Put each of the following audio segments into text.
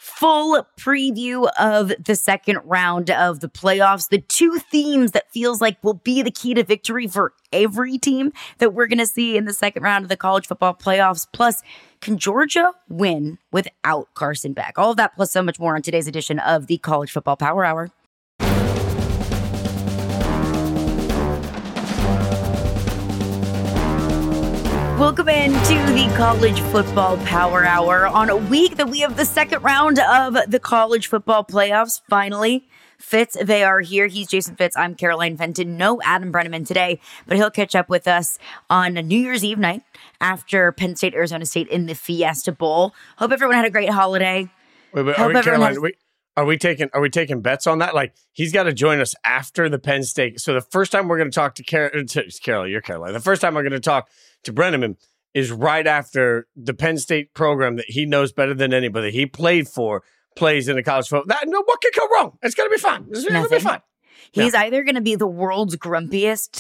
full preview of the second round of the playoffs. The two themes that feels like will be the key to victory for every team that we're going to see in the second round of the college football playoffs. Plus, can Georgia win without Carson Beck? All of that plus so much more on today's edition of the College Football Power Hour. Welcome into the College Football Power Hour on a week that we have the second round of the college football playoffs. Finally, Fitz, they are here. He's Jason Fitz. I'm Caroline Fenton. No Adam Brenneman today, but he'll catch up with us on New Year's Eve night after Penn State, Arizona State in the Fiesta Bowl. Hope everyone had a great holiday. Wait, are we taking bets on that? Like, he's got to join us after the Penn State. So the first time we're going to talk to Carol, you're Caroline. The first time we're going to talk to Brenneman is right after the Penn State program that he knows better than anybody. He played for, plays in the college football. What could go wrong? It's going to be fine. It's going to be fine. He's either going to be the world's grumpiest,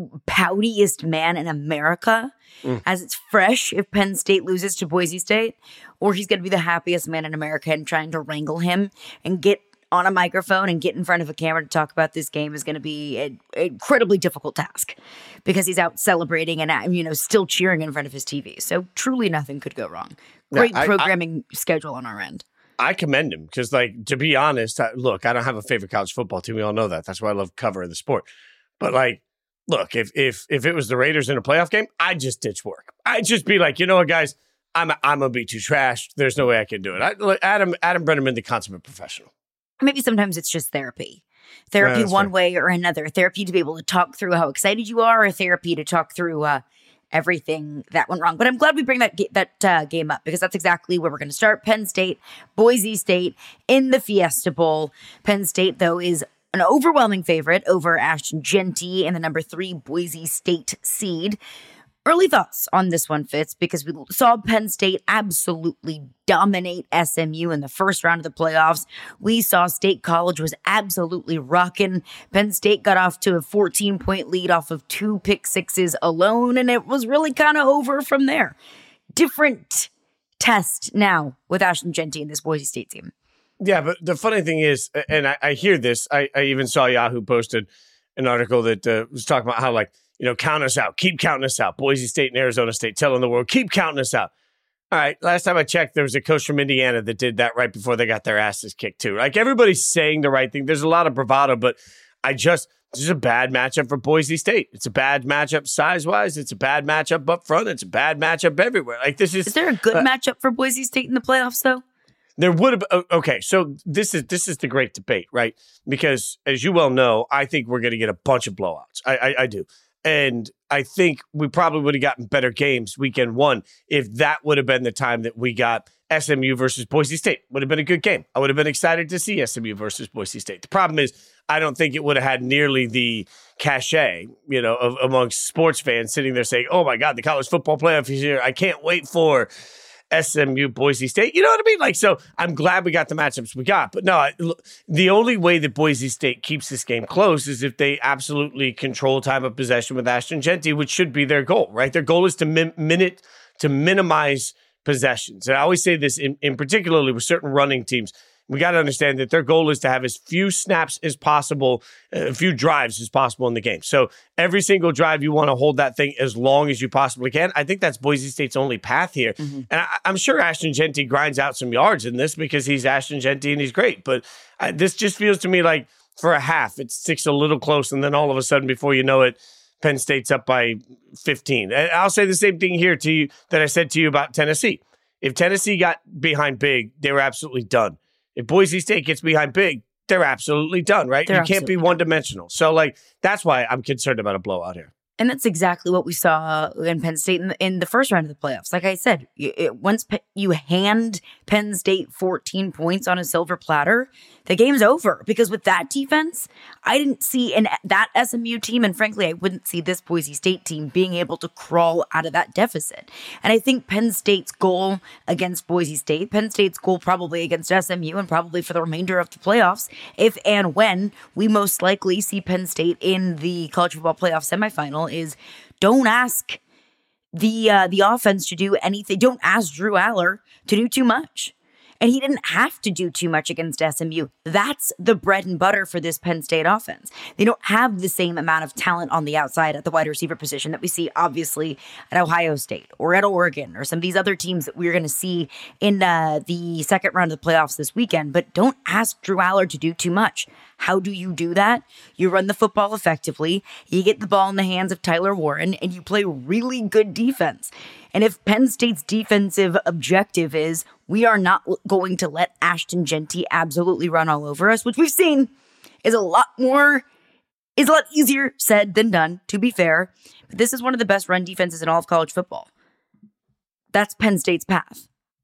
poutiest man in America, as it's fresh if Penn State loses to Boise State, or he's going to be the happiest man in America, and trying to wrangle him and get on a microphone and get in front of a camera to talk about this game is going to be an incredibly difficult task because he's out celebrating and, still cheering in front of his TV. So truly nothing could go wrong. Great programming schedule on our end. I commend him because, to be honest, I don't have a favorite college football team. We all know that. That's why I love covering the sport. But, look, if it was the Raiders in a playoff game, I'd just ditch work. I'd just be like, you know what, guys, I'm going to be too trashed. There's no way I can do it. Adam Brenneman, the consummate professional. Maybe sometimes it's just therapy. Therapy one way or another. Therapy to be able to talk through how excited you are, or therapy to talk through everything that went wrong. But I'm glad we bring that game up because that's exactly where we're going to start. Penn State, Boise State in the Fiesta Bowl. Penn State, though, is an overwhelming favorite over Ashton Jeanty and the number 3 Boise State seed. Early thoughts on this one, Fitz, because we saw Penn State absolutely dominate SMU in the first round of the playoffs. We saw State College was absolutely rocking. Penn State got off to a 14-point lead off of 2 pick sixes alone, and it was really kind of over from there. Different test now with Ashton Jeanty and this Boise State team. Yeah, but the funny thing is, and I hear this, I even saw Yahoo posted an article that was talking about how, count us out. Keep counting us out. Boise State and Arizona State telling the world, keep counting us out. All right, last time I checked, there was a coach from Indiana that did that right before they got their asses kicked too. Everybody's saying the right thing. There's a lot of bravado, but this is a bad matchup for Boise State. It's a bad matchup size-wise. It's a bad matchup up front. It's a bad matchup everywhere. Is there a good matchup for Boise State in the playoffs, though? There would have. Okay, so this is the great debate, right? Because as you well know, I think we're going to get a bunch of blowouts. I do. And I think we probably would have gotten better games weekend 1 if that would have been the time that we got SMU versus Boise State. Would have been a good game. I would have been excited to see SMU versus Boise State. The problem is I don't think it would have had nearly the cachet, amongst sports fans sitting there saying, oh my God, the college football playoff is here. I can't wait for SMU, Boise State. You know what I mean? So I'm glad we got the matchups we got. But no, the only way that Boise State keeps this game close is if they absolutely control time of possession with Ashton Jeanty, which should be their goal, right? Their goal is to minimize possessions. And I always say this in particularly with certain running teams. We got to understand that their goal is to have as few snaps as possible, a few drives as possible in the game. So every single drive, you want to hold that thing as long as you possibly can. I think that's Boise State's only path here. Mm-hmm. And I'm sure Ashton Jeanty grinds out some yards in this because he's Ashton Jeanty and he's great. But this just feels to me like for a half, it sticks a little close. And then all of a sudden, before you know it, Penn State's up by 15. And I'll say the same thing here to you that I said to you about Tennessee. If Tennessee got behind big, they were absolutely done. If Boise State gets behind big, they're absolutely done, right? You can't be one-dimensional. So, that's why I'm concerned about a blowout here. And that's exactly what we saw in Penn State in the first round of the playoffs. Like I said, once you hand Penn State 14 points on a silver platter, the game's over. Because with that defense, I didn't see that SMU team, and frankly, I wouldn't see this Boise State team being able to crawl out of that deficit. And I think Penn State's goal against Boise State, Penn State's goal probably against SMU, and probably for the remainder of the playoffs, if and when we most likely see Penn State in the college football playoff semifinal, is don't ask the offense to do anything. Don't ask Drew Aller to do too much. And he didn't have to do too much against SMU. That's the bread and butter for this Penn State offense. They don't have the same amount of talent on the outside at the wide receiver position that we see, obviously, at Ohio State or at Oregon or some of these other teams that we're going to see in the second round of the playoffs this weekend. But don't ask Drew Allar to do too much. How do you do that? You run the football effectively, you get the ball in the hands of Tyler Warren, and you play really good defense. And if Penn State's defensive objective is we are not going to let Ashton Jeanty absolutely run all over us, which we've seen is a lot easier said than done, to be fair. But this is one of the best run defenses in all of college football. That's Penn State's path.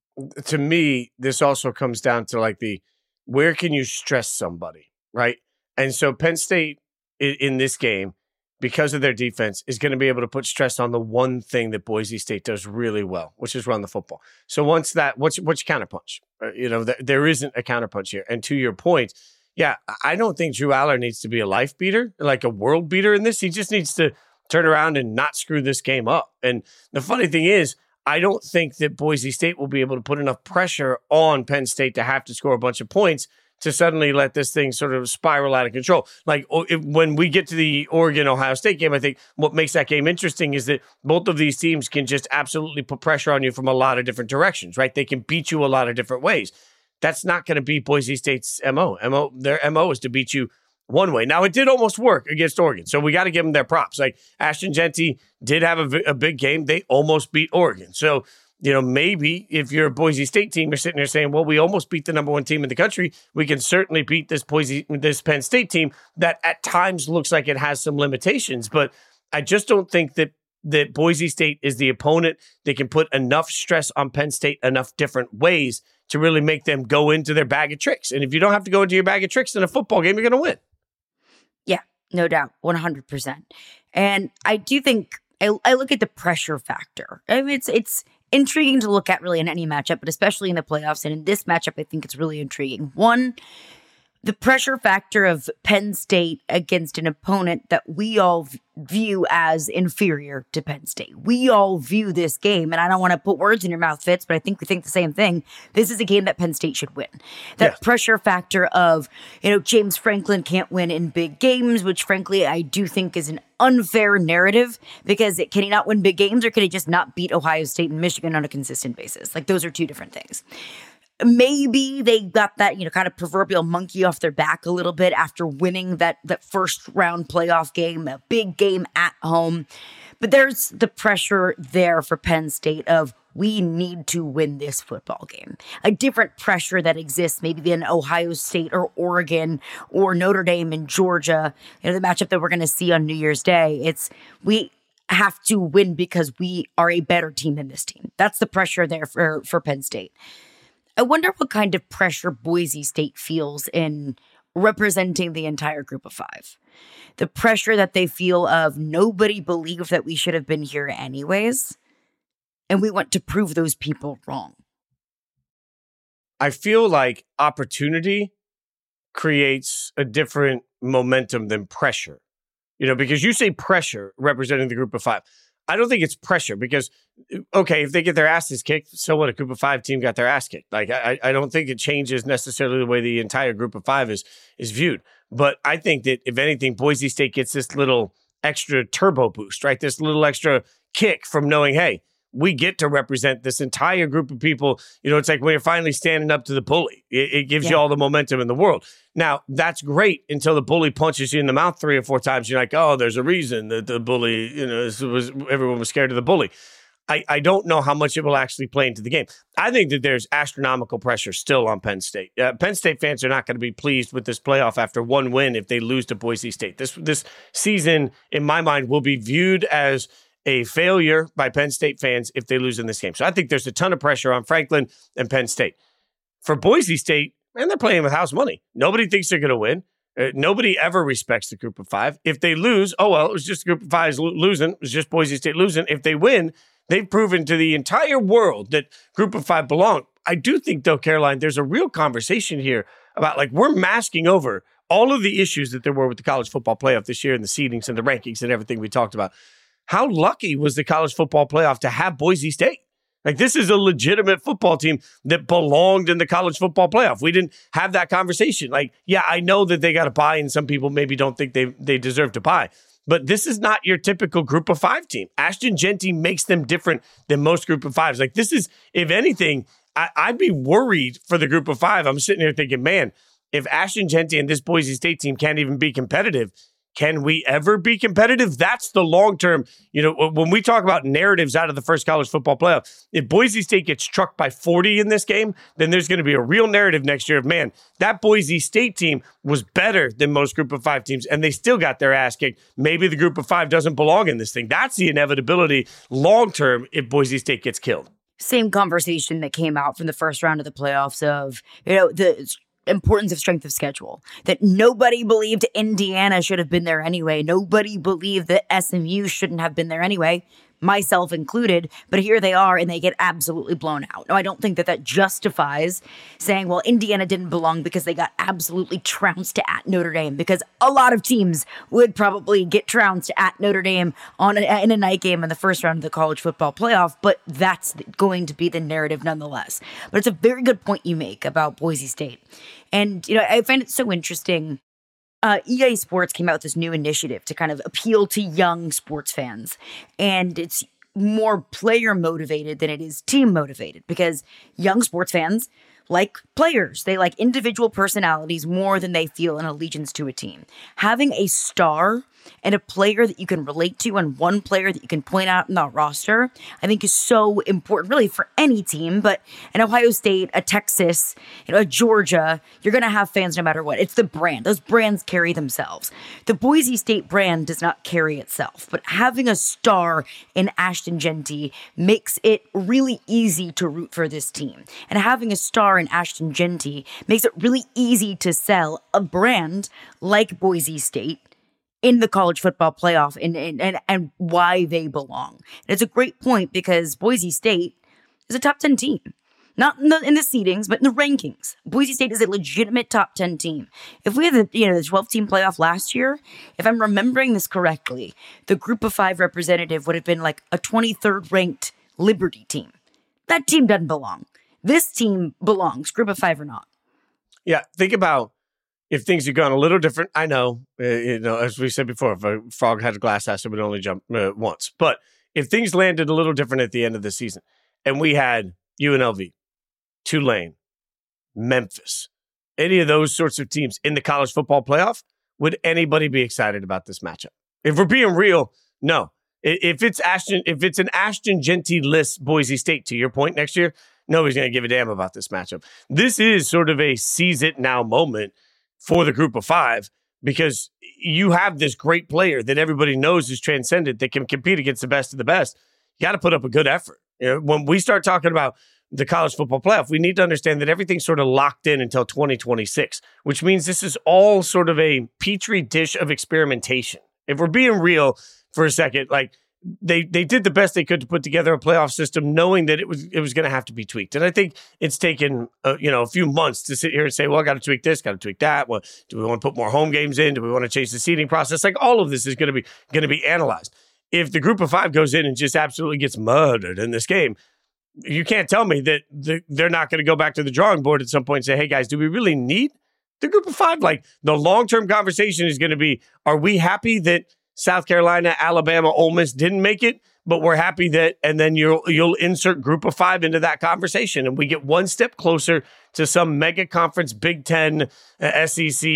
To me, this also comes down to where can you stress somebody, right? And so Penn State in this game, because of their defense, is going to be able to put stress on the one thing that Boise State does really well, which is run the football. So what's your counterpunch? There isn't a counterpunch here. And to your point, yeah, I don't think Drew Allar needs to be a life beater, like a world beater in this. He just needs to turn around and not screw this game up. And the funny thing is, I don't think that Boise State will be able to put enough pressure on Penn State to have to score a bunch of points to suddenly let this thing sort of spiral out of control. When we get to the Oregon-Ohio State game, I think what makes that game interesting is that both of these teams can just absolutely put pressure on you from a lot of different directions, right? They can beat you a lot of different ways. That's not going to be Boise State's MO. Their MO is to beat you one way. Now, it did almost work against Oregon, so we got to give them their props. Like, Ashton Jeanty did have a big game. They almost beat Oregon. So, maybe if you're a Boise State team, you're sitting there saying, well, we almost beat the number one team in the country. We can certainly beat this Penn State team that at times looks like it has some limitations. But I just don't think that Boise State is the opponent. They can put enough stress on Penn State enough different ways to really make them go into their bag of tricks. And if you don't have to go into your bag of tricks in a football game, you're going to win. Yeah, no doubt, 100%. And I do think I look at the pressure factor. I mean, it's intriguing to look at really in any matchup, but especially in the playoffs. And in this matchup, I think it's really intriguing. One, the pressure factor of Penn State against an opponent that we all view as inferior to Penn State. We all view this game, and I don't want to put words in your mouth, Fitz, but I think we think the same thing. This is a game that Penn State should win. That pressure factor of, James Franklin can't win in big games, which frankly I do think is an unfair narrative, because can he not win big games, or can he just not beat Ohio State and Michigan on a consistent basis? Those are two different things. Maybe they got that, kind of proverbial monkey off their back a little bit after winning that first round playoff game, a big game at home. But there's the pressure there for Penn State of, we need to win this football game. A different pressure that exists maybe than Ohio State or Oregon or Notre Dame and Georgia, the matchup that we're going to see on New Year's Day. It's, we have to win because we are a better team than this team. That's the pressure there for Penn State. I wonder what kind of pressure Boise State feels in representing the entire group of five. The pressure that they feel of, nobody believed that we should have been here anyways, and we want to prove those people wrong. I feel like opportunity creates a different momentum than pressure. Because you say pressure representing the group of five. I don't think it's pressure because, okay, if they get their asses kicked, so what? A group of five team got their ass kicked. I don't think it changes necessarily the way the entire group of five is viewed. But I think that if anything, Boise State gets this little extra turbo boost, right? This little extra kick from knowing, hey, we get to represent this entire group of people. It's like when you're finally standing up to the bully. It gives you all the momentum in the world. Now, that's great until the bully punches you in the mouth 3 or 4 times. You're like, oh, there's a reason that the bully, everyone was scared of the bully. I don't know how much it will actually play into the game. I think that there's astronomical pressure still on Penn State. Penn State fans are not going to be pleased with this playoff after one win if they lose to Boise State. This season, in my mind, will be viewed as a failure by Penn State fans if they lose in this game. So I think there's a ton of pressure on Franklin and Penn State. For Boise State, man, they're playing with house money. Nobody thinks they're going to win. Nobody ever respects the group of five. If they lose, oh, well, it was just a group of five losing. It was just Boise State losing. If they win, they've proven to the entire world that group of five belong. I do think, though, Caroline, there's a real conversation here about, we're masking over all of the issues that there were with the college football playoff this year and the seedings and the rankings and everything we talked about. How lucky was the college football playoff to have Boise State? Like, this is a legitimate football team that belonged in the college football playoff. We didn't have that conversation. Like, yeah, I know that they got a bye, and some people maybe don't think they deserve to bye. But this is not your typical group of five team. Ashton Jeanty makes them different than most group of fives. Like, this is, if anything, I'd be worried for the group of five. I'm sitting here thinking, man, if Ashton Jeanty and this Boise State team can't even be competitive, can we ever be competitive? That's the long term. When we talk about narratives out of the first college football playoff, if Boise State gets struck by 40 in this game, then there's going to be a real narrative next year of, man, that Boise State team was better than most group of five teams, and they still got their ass kicked. Maybe the group of five doesn't belong in this thing. That's the inevitability long term if Boise State gets killed. Same conversation that came out from the first round of the playoffs of, the importance of strength of schedule, that nobody believed Indiana should have been there anyway. Nobody believed that SMU shouldn't have been there anyway, myself included, but here they are and they get absolutely blown out. Now, I don't think that justifies saying, well, Indiana didn't belong because they got absolutely trounced at Notre Dame, because a lot of teams would probably get trounced at Notre Dame in a night game in the first round of the college football playoff, but that's going to be the narrative nonetheless. But it's a very good point you make about Boise State. And, I find it so interesting. EA Sports came out with this new initiative to kind of appeal to young sports fans. And it's more player motivated than it is team motivated, because young sports fans like players. They like individual personalities more than they feel an allegiance to a team. Having a star and a player that you can relate to and one player that you can point out in the roster, I think is so important really for any team. But an Ohio State, a Texas, a Georgia, you're going to have fans no matter what. It's the brand. Those brands carry themselves. The Boise State brand does not carry itself, but having a star in Ashton Jeanty makes it really easy to root for this team. And having a star in Ashton Jeanty makes it really easy to sell a brand like Boise State in the college football playoff and why they belong. And it's a great point, because Boise State is a top 10 team. Not in the seedings, but in the rankings. Boise State is a legitimate top 10 team. If we had the 12-team playoff last year, if I'm remembering this correctly, the group of five representative would have been like a 23rd ranked Liberty team. That team doesn't belong. This team belongs, group of five or not. Yeah, think about if things had gone a little different. I know, as we said before, if a frog had a glass house, it would only jump once. But if things landed a little different at the end of the season, and we had UNLV, Tulane, Memphis, any of those sorts of teams in the college football playoff, would anybody be excited about this matchup? If we're being real, no. If it's an Ashton Jeanty-less Boise State, to your point, next year, nobody's going to give a damn about this matchup. This is sort of a seize it now moment for the group of five, because you have this great player that everybody knows is transcendent, that can compete against the best of the best. You got to put up a good effort. When we start talking about the college football playoff, we need to understand that everything's sort of locked in until 2026, which means this is all sort of a petri dish of experimentation. If we're being real for a second, like they did the best they could to put together a playoff system, knowing that it was going to have to be tweaked. And I think it's taken a few months to sit here and say, well, I got to tweak this, got to tweak that. Well, do we want to put more home games in? Do we want to change the seeding process? Like, all of this is going to be analyzed. If the group of five goes in and just absolutely gets murdered in this game, you can't tell me that they're not going to go back to the drawing board at some point and say, hey guys, do we really need the group of five? Like, the long-term conversation is going to be, are we happy that South Carolina, Alabama, Ole Miss didn't make it, but we're happy that, and then you'll insert group of five into that conversation, and we get one step closer to some mega conference, Big Ten, SEC,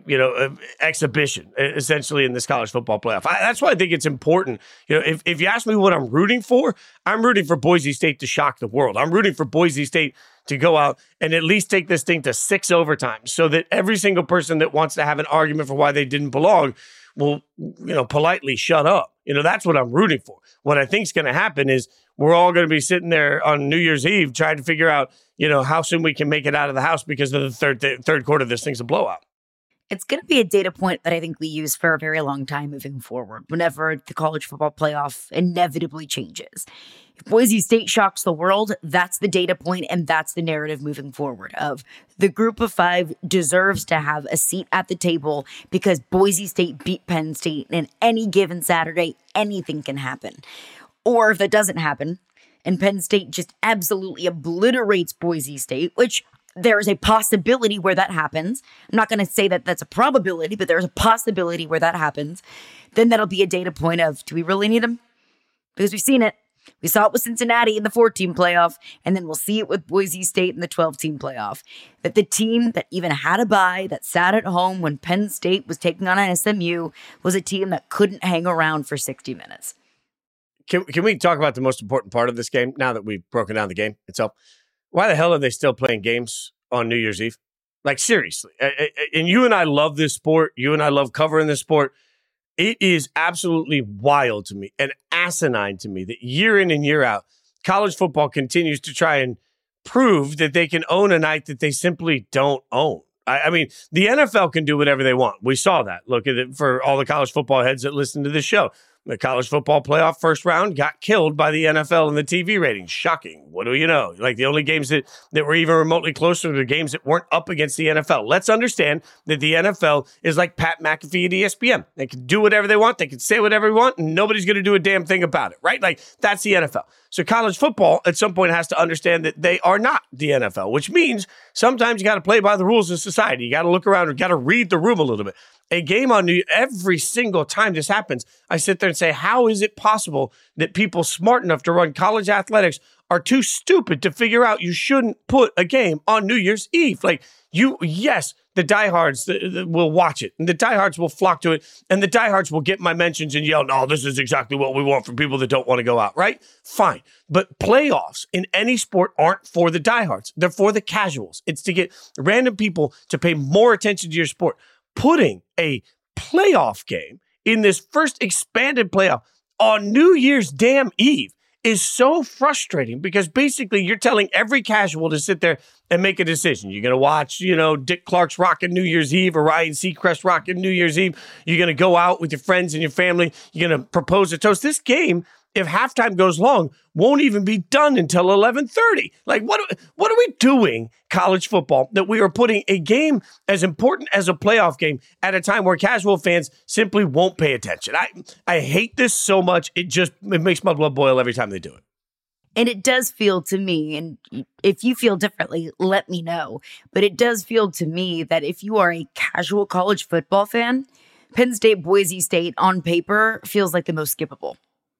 exhibition, essentially, in this college football playoff. That's why I think it's important. If you ask me what I'm rooting for Boise State to shock the world. I'm rooting for Boise State to go out and at least take this thing to 6 overtimes, so that every single person that wants to have an argument for why they didn't belong will, politely shut up. That's what I'm rooting for. What I think is going to happen is we're all going to be sitting there on New Year's Eve trying to figure out, how soon we can make it out of the house, because of the third quarter, this thing's a blowout. It's going to be a data point that I think we use for a very long time moving forward, whenever the college football playoff inevitably changes. If Boise State shocks the world, that's the data point, and that's the narrative moving forward of the group of five deserves to have a seat at the table, because Boise State beat Penn State, and any given Saturday, anything can happen. Or if that doesn't happen, and Penn State just absolutely obliterates Boise State, which there is a possibility where that happens. I'm not going to say that that's a probability, but there's a possibility where that happens. Then that'll be a data point of, do we really need them? Because we've seen it. We saw it with Cincinnati in the 14 playoff, and then we'll see it with Boise State in the 12-team playoff. That the team that even had a bye, that sat at home when Penn State was taking on an SMU, was a team that couldn't hang around for 60 minutes. Can we talk about the most important part of this game now that we've broken down the game itself? Why the hell are they still playing games on New Year's Eve? Like, seriously. And you and I love this sport. You and I love covering this sport. It is absolutely wild to me and asinine to me that year in and year out, college football continues to try and prove that they can own a night that they simply don't own. I mean, the NFL can do whatever they want. We saw that. Look at it for all the college football heads that listen to this show. The college football playoff first round got killed by the NFL and the TV ratings. Shocking. What do you know? Like, the only games that were even remotely closer to the games that weren't up against the NFL. Let's understand that the NFL is like Pat McAfee at ESPN. They can do whatever they want. They can say whatever they want, and nobody's going to do a damn thing about it, right? Like, that's the NFL. So college football at some point has to understand that they are not the NFL, which means sometimes you got to play by the rules of society. You got to look around and got to read the room a little bit. A game on New every single time this happens, I sit there and say, how is it possible that people smart enough to run college athletics are too stupid to figure out you shouldn't put a game on New Year's Eve? Like, yes, the diehards will watch it, and the diehards will flock to it, and the diehards will get my mentions and yell, no, this is exactly what we want for people that don't want to go out, right? Fine. But playoffs in any sport aren't for the diehards. They're for the casuals. It's to get random people to pay more attention to your sport. Putting a playoff game in this first expanded playoff on New Year's damn Eve is so frustrating, because basically you're telling every casual to sit there and make a decision. You're going to watch, Dick Clark's rocking New Year's Eve or Ryan Seacrest rocking New Year's Eve. You're going to go out with your friends and your family. You're going to propose a toast. This game, if halftime goes long, won't even be done until 11:30. Like, what are we doing, college football, that we are putting a game as important as a playoff game at a time where casual fans simply won't pay attention? I hate this so much. It makes my blood boil every time they do it. And it does feel to me, and if you feel differently, let me know, but it does feel to me that if you are a casual college football fan, Penn State, Boise State on paper feels like the most skippable.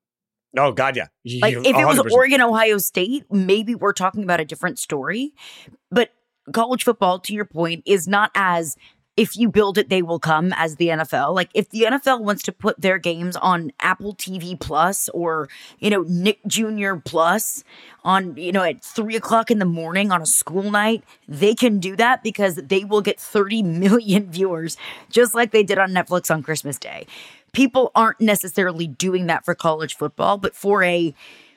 Oh, God, yeah. Like, if it was Oregon, Ohio State, maybe we're talking about a different story. But college football, to your point, is not as, if you build it, they will come, as the NFL. Like, if the NFL wants to put their games on Apple TV Plus or, Nick Jr. Plus on, at 3 o'clock in the morning on a school night, they can do that because they will get 30 million viewers, just like they did on Netflix on Christmas Day. People aren't necessarily doing that for college football, but for a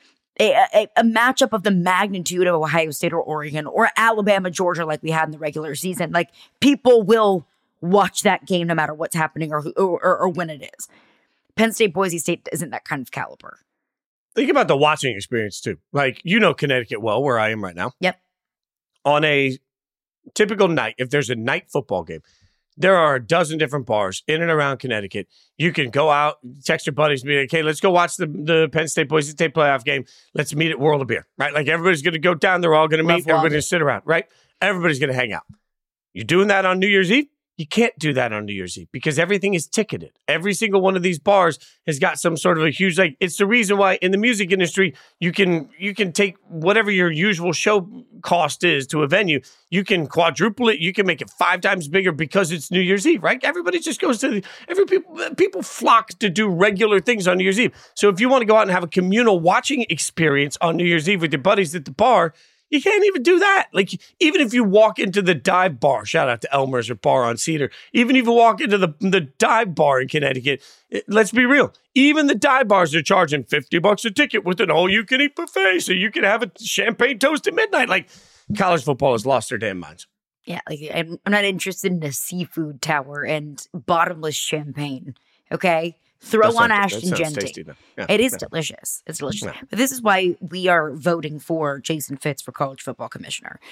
matchup of the magnitude of Ohio State or Oregon or Alabama, Georgia, like we had in the regular season, like, people will watch that game no matter what's happening or when it is. Penn State, Boise State isn't that kind of caliber. Think about the watching experience too. Like, Connecticut well, where I am right now. Yep. On a typical night, if there's a night football game, there are a dozen different bars in and around Connecticut. You can go out, text your buddies, be like, hey, let's go watch the Penn State Boise State playoff game. Let's meet at World of Beer, right? Like, everybody's going to go down. They're all going to meet. Everybody's going to sit around, right? Everybody's going to hang out. You're doing that on New Year's Eve? You can't do that on New Year's Eve because everything is ticketed. Every single one of these bars has got some sort of a huge, like, it's the reason why in the music industry, you can take whatever your usual show cost is to a venue, you can quadruple it, you can make it 5 times bigger because it's New Year's Eve, right? Everybody just goes to people flock to do regular things on New Year's Eve. So if you want to go out and have a communal watching experience on New Year's Eve with your buddies at the bar, you can't even do that. Like, even if you walk into the dive bar, shout out to Elmer's or Bar on Cedar, even if you walk into the dive bar in Connecticut, let's be real, even the dive bars are charging $50 a ticket with an all-you-can-eat buffet, so you can have a champagne toast at midnight. Like, college football has lost their damn minds. Yeah, like, I'm not interested in a seafood tower and bottomless champagne, okay? Throw on Ashton Genty. Yeah, it is delicious. It's delicious. Yeah. But this is why we are voting for Jason Fitz for college football commissioner.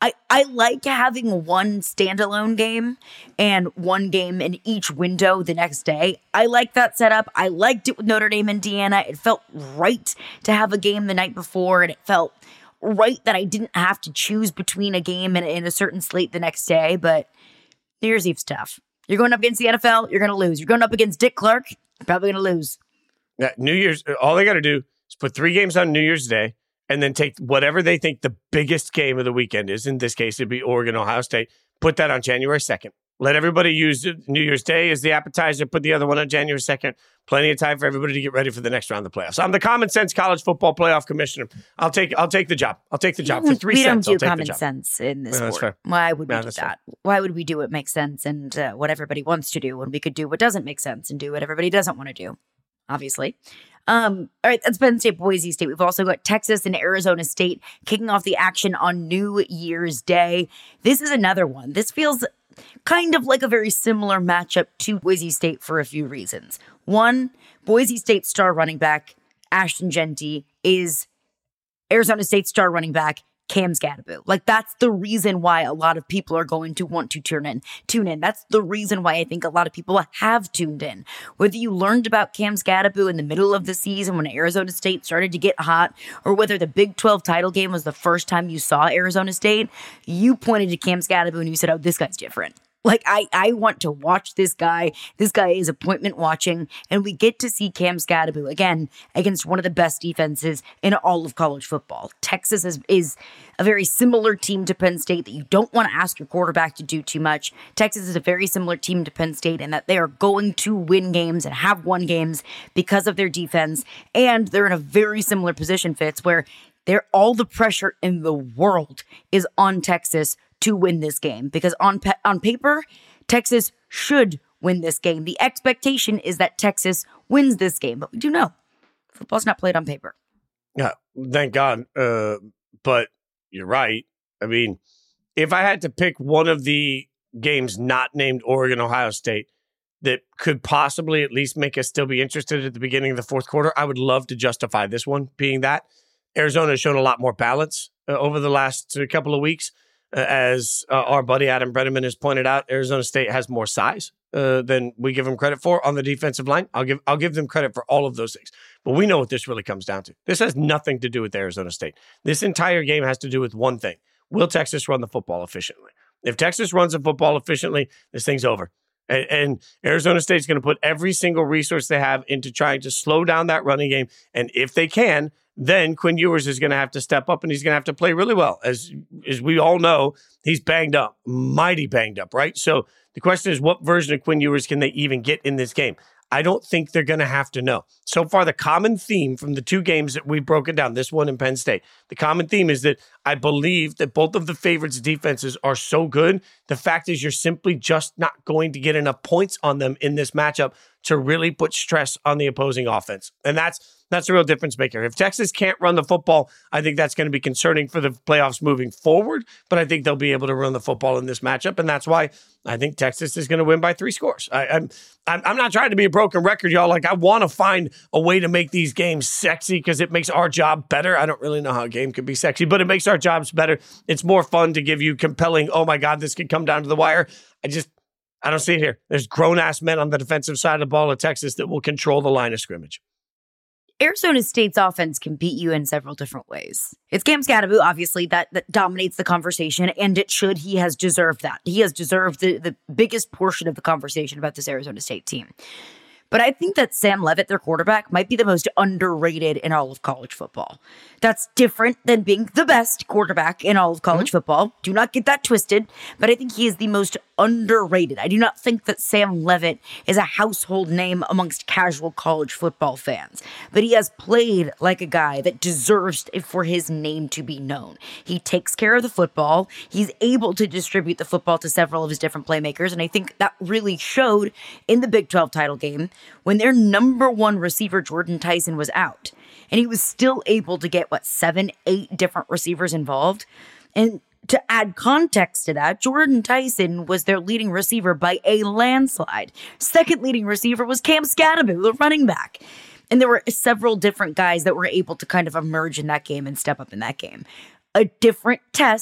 I like having one standalone game and one game in each window the next day. I like that setup. I liked it with Notre Dame, Indiana. It felt right to have a game the night before, and it felt right that I didn't have to choose between a game and a certain slate the next day. But New Year's Eve's tough. You're going up against the NFL, you're going to lose. You're going up against Dick Clark, you're probably going to lose. Yeah, New Year's, all they got to do is put 3 games on New Year's Day, and then take whatever they think the biggest game of the weekend is. In this case, it'd be Oregon, Ohio State. Put that on January 2nd. Let everybody use New Year's Day as the appetizer. Put the other one on January 2nd. Plenty of time for everybody to get ready for the next round of the playoffs. I'm the Common Sense College Football Playoff Commissioner. I'll take the job. I'll take the job for 3 cents. We don't do common sense in this sport. Why would we do that? Fair. Why would we do what makes sense and what everybody wants to do when we could do what doesn't make sense and do what everybody doesn't want to do? Obviously. All right, that's Penn State, Boise State. We've also got Texas and Arizona State kicking off the action on New Year's Day. This is another one. This feels kind of like a very similar matchup to Boise State for a few reasons. One, Boise State star running back Ashton Jeanty is Arizona State star running back Cam Skattebo. Like, that's the reason why a lot of people are going to want to tune in. That's the reason why I think a lot of people have tuned in. Whether you learned about Cam Skattebo in the middle of the season when Arizona State started to get hot, or whether the Big 12 title game was the first time you saw Arizona State, you pointed to Cam Skattebo and you said, oh, this guy's different. Like, I want to watch this guy. This guy is appointment watching, and we get to see Cam Skattebo again against one of the best defenses in all of college football. Texas is a very similar team to Penn State that you don't want to ask your quarterback to do too much. Texas is a very similar team to Penn State in that they are going to win games and have won games because of their defense, and they're in a very similar position, Fitz, where all the pressure in the world is on Texas to win this game, because on paper, Texas should win this game. The expectation is that Texas wins this game, but we do know football's not played on paper. Yeah, thank God. But you're right. I mean, if I had to pick one of the games not named Oregon, Ohio State that could possibly at least make us still be interested at the beginning of the fourth quarter, I would love to justify this one being that. Arizona has shown a lot more balance over the last couple of weeks. As our buddy Adam Brenneman has pointed out, Arizona State has more size than we give them credit for on the defensive line. I'll give them credit for all of those things. But we know what this really comes down to. This has nothing to do with Arizona State. This entire game has to do with one thing. Will Texas run the football efficiently? If Texas runs the football efficiently, this thing's over. And Arizona State's going to put every single resource they have into trying to slow down that running game. And if they can, then Quinn Ewers is going to have to step up and he's going to have to play really well. As we all know, he's banged up, mighty banged up, right? So the question is, what version of Quinn Ewers can they even get in this game? I don't think they're going to have to know. So far, the common theme from the 2 games that we've broken down, this one and Penn State, the common theme is that I believe that both of the favorites' defenses are so good. The fact is you're simply just not going to get enough points on them in this matchup to really put stress on the opposing offense. And that's a real difference maker. If Texas can't run the football, I think that's going to be concerning for the playoffs moving forward, but I think they'll be able to run the football in this matchup, and that's why I think Texas is going to win by 3 scores. I'm not trying to be a broken record, y'all. Like, I want to find a way to make these games sexy because it makes our job better. I don't really know how a game could be sexy, but it makes our jobs better. It's more fun to give you compelling, oh my God, this could come down to the wire. I don't see it here. There's grown-ass men on the defensive side of the ball at Texas that will control the line of scrimmage. Arizona State's offense can beat you in several different ways. It's Cam Skattebo, obviously, that dominates the conversation, and it should. He has deserved that. He has deserved the biggest portion of the conversation about this Arizona State team. But I think that Sam Leavitt, their quarterback, might be the most underrated in all of college football. That's different than being the best quarterback in all of college football. Do not get that twisted, but I think he is the most underrated. I do not think that Sam Leavitt is a household name amongst casual college football fans, but he has played like a guy that deserves for his name to be known. He takes care of the football. He's able to distribute the football to several of his different playmakers, and I think that really showed in the Big 12 title game when their number 1 receiver, Jordan Tyson, was out. And he was still able to get, 7, 8 different receivers involved. And to add context to that, Jordan Tyson was their leading receiver by a landslide. Second leading receiver was Cam Skattebo, the running back. And there were several different guys that were able to kind of emerge in that game and step up in that game. A different test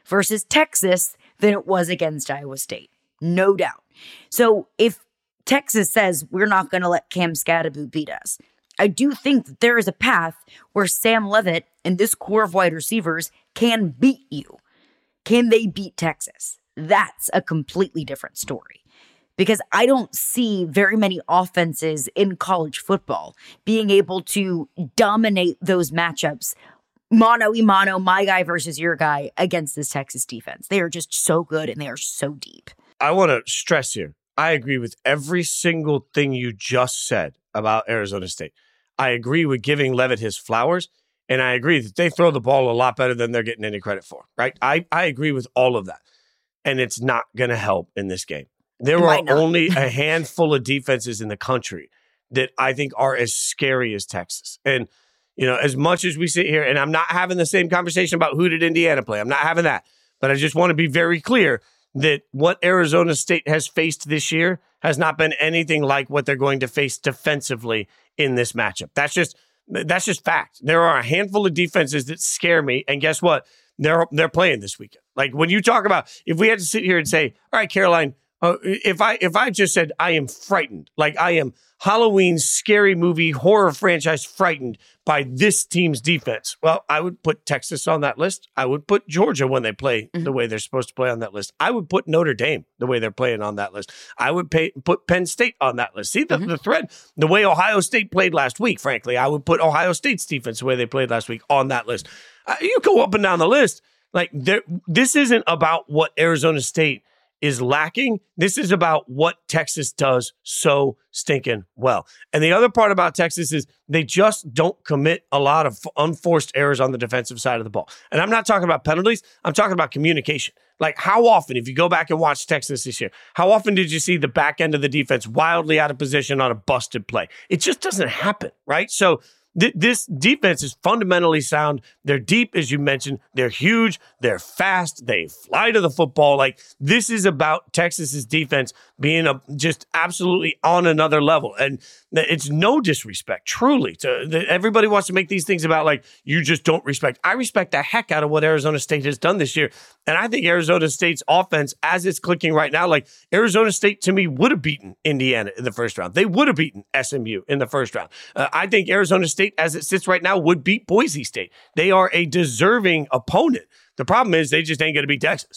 versus Texas than it was against Iowa State. No doubt. So if Texas says we're not going to let Cam Skattebo beat us, I do think that there is a path where Sam Leavitt and this core of wide receivers can beat you. Can they beat Texas? That's a completely different story. Because I don't see very many offenses in college football being able to dominate those matchups, mano-a-mano, my guy versus your guy, against this Texas defense. They are just so good and they are so deep. I want to stress here, I agree with every single thing you just said about Arizona State. I agree with giving Leavitt his flowers, and I agree that they throw the ball a lot better than they're getting any credit for, right? I agree with all of that, and it's not going to help in this game. There are only a handful of defenses in the country that I think are as scary as Texas. And, you know, as much as we sit here, and I'm not having the same conversation about who did Indiana play. I'm not having that. But I just want to be very clear that what Arizona State has faced this year has not been anything like what they're going to face defensively in this matchup. That's just fact. There are a handful of defenses that scare me. And guess what? They're playing this weekend. Like when you talk about, if we had to sit here and say, all right, Caroline, if I just said I am frightened, like I am Halloween scary movie horror franchise frightened by this team's defense, well, I would put Texas on that list. I would put Georgia when they play the way they're supposed to play on that list. I would put Notre Dame the way they're playing on that list. I would put Penn State on that list. See the thread, the way Ohio State played last week, frankly, I would put Ohio State's defense the way they played last week on that list. You go up and down the list. Like this isn't about what Arizona State is lacking. This is about what Texas does so stinking well. And the other part about Texas is they just don't commit a lot of unforced errors on the defensive side of the ball. And I'm not talking about penalties. I'm talking about communication. Like how often, if you go back and watch Texas this year, how often did you see the back end of the defense wildly out of position on a busted play? It just doesn't happen, right? So this defense is fundamentally sound. They're deep, as you mentioned. They're huge. They're fast. They fly to the football. Like this is about Texas's defense being just absolutely on another level. And it's no disrespect, truly. Everybody wants to make these things about like, you just don't respect. I respect the heck out of what Arizona State has done this year. And I think Arizona State's offense, as it's clicking right now, like Arizona State to me would have beaten Indiana in the first round. They would have beaten SMU in the first round. I think Arizona State, as it sits right now, would beat Boise State. They are a deserving opponent. The problem is they just ain't going to beat Texas.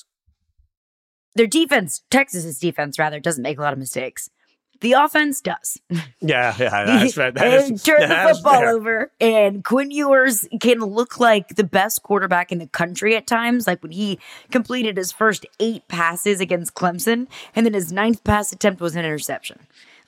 Their defense, Texas's defense, rather, doesn't make a lot of mistakes. The offense does. Yeah, that's right. Turn the football over. And Quinn Ewers can look like the best quarterback in the country at times. Like when he completed his first 8 passes against Clemson, and then his 9th pass attempt was an interception.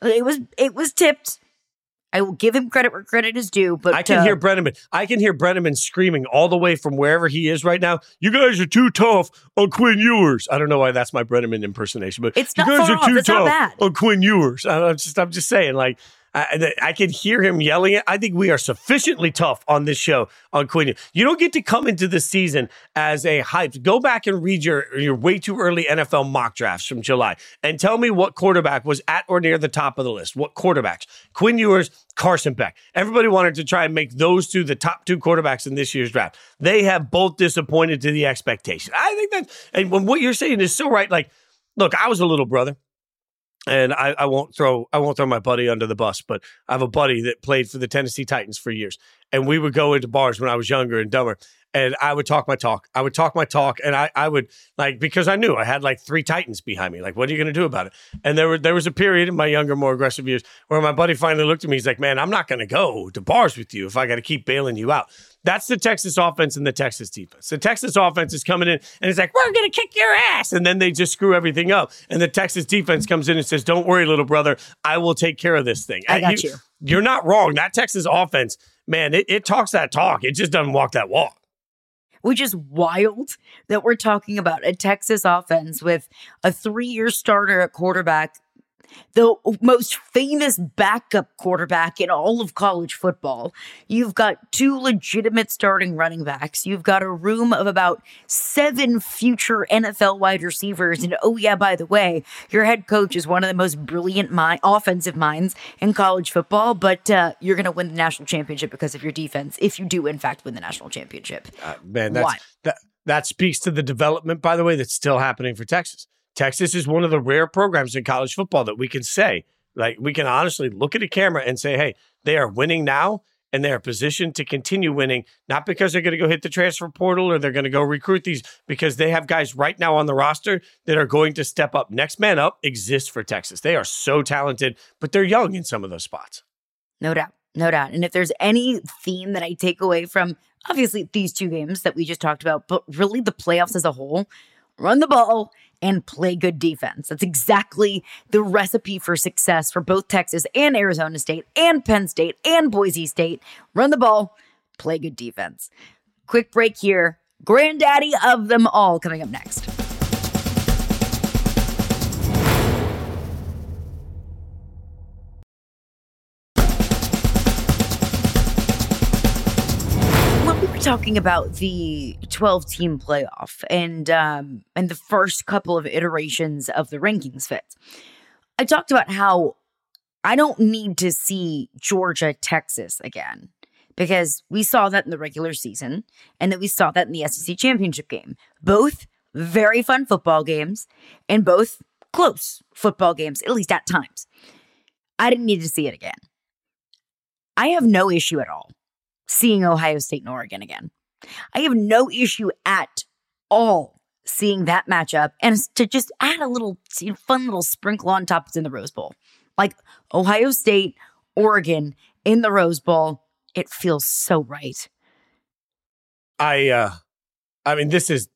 It was tipped. I will give him credit where credit is due, but I can hear Brenneman screaming all the way from wherever he is right now. You guys are too tough on Quinn Ewers. I don't know why that's my Brenneman impersonation, but it's you not guys far are too off. It's tough not bad. on Quinn Ewers. I'm just saying, like. I can hear him yelling it. I think we are sufficiently tough on this show on Quinn. You don't get to come into the season as a hype. Go back and read your way too early NFL mock drafts from July and tell me what quarterback was at or near the top of the list. What quarterbacks? Quinn Ewers, Carson Beck. Everybody wanted to try and make those two the top 2 quarterbacks in this year's draft. They have both disappointed to the expectation. I think that, and when what you're saying is so right. Like, look, I was a little brother. And I won't throw my buddy under the bus, but I have a buddy that played for the Tennessee Titans for years. And we would go into bars when I was younger and dumber. And I would talk my talk. And I would, like, because I knew I had like 3 Titans behind me. Like, what are you going to do about it? And there was a period in my younger, more aggressive years where my buddy finally looked at me. He's like, man, I'm not going to go to bars with you if I got to keep bailing you out. That's the Texas offense and the Texas defense. The Texas offense is coming in and it's like, we're going to kick your ass. And then they just screw everything up. And the Texas defense comes in and says, don't worry, little brother. I will take care of this thing. I got you. You're not wrong. That Texas offense, man, it talks that talk. It just doesn't walk that walk. Which is wild that we're talking about a Texas offense with a 3-year starter at quarterback, the most famous backup quarterback in all of college football. You've got 2 legitimate starting running backs. You've got a room of about 7 future NFL wide receivers. And oh yeah, by the way, your head coach is one of the most brilliant offensive minds in college football, but you're going to win the national championship because of your defense, if you do in fact win the national championship. Man, That speaks to the development, by the way, that's still happening for Texas. Texas is one of the rare programs in college football that we can say, like, we can honestly look at a camera and say, hey, they are winning now and they are positioned to continue winning, not because they're going to go hit the transfer portal or they're going to go recruit these, because they have guys right now on the roster that are going to step up. Next man up exists for Texas. They are so talented, but they're young in some of those spots. No doubt. No doubt. And if there's any theme that I take away from, obviously, these two games that we just talked about, but really the playoffs as a whole, run the ball and play good defense. That's exactly the recipe for success for both Texas and Arizona State and Penn State and Boise State. Run the ball, play good defense. Quick break here. Granddaddy of them all coming up next. Talking about the 12-team playoff and the first couple of iterations of the rankings fit. I talked about how I don't need to see Georgia, Texas again, because we saw that in the regular season and that we saw that in the SEC championship game. Both very fun football games and both close football games, at least at times. I didn't need to see it again. I have no issue at all seeing Ohio State and Oregon again. I have no issue at all seeing that matchup and to just add a little fun little sprinkle on top. It's in the Rose Bowl. Like Ohio State, Oregon in the Rose Bowl. It feels so right. I mean, this is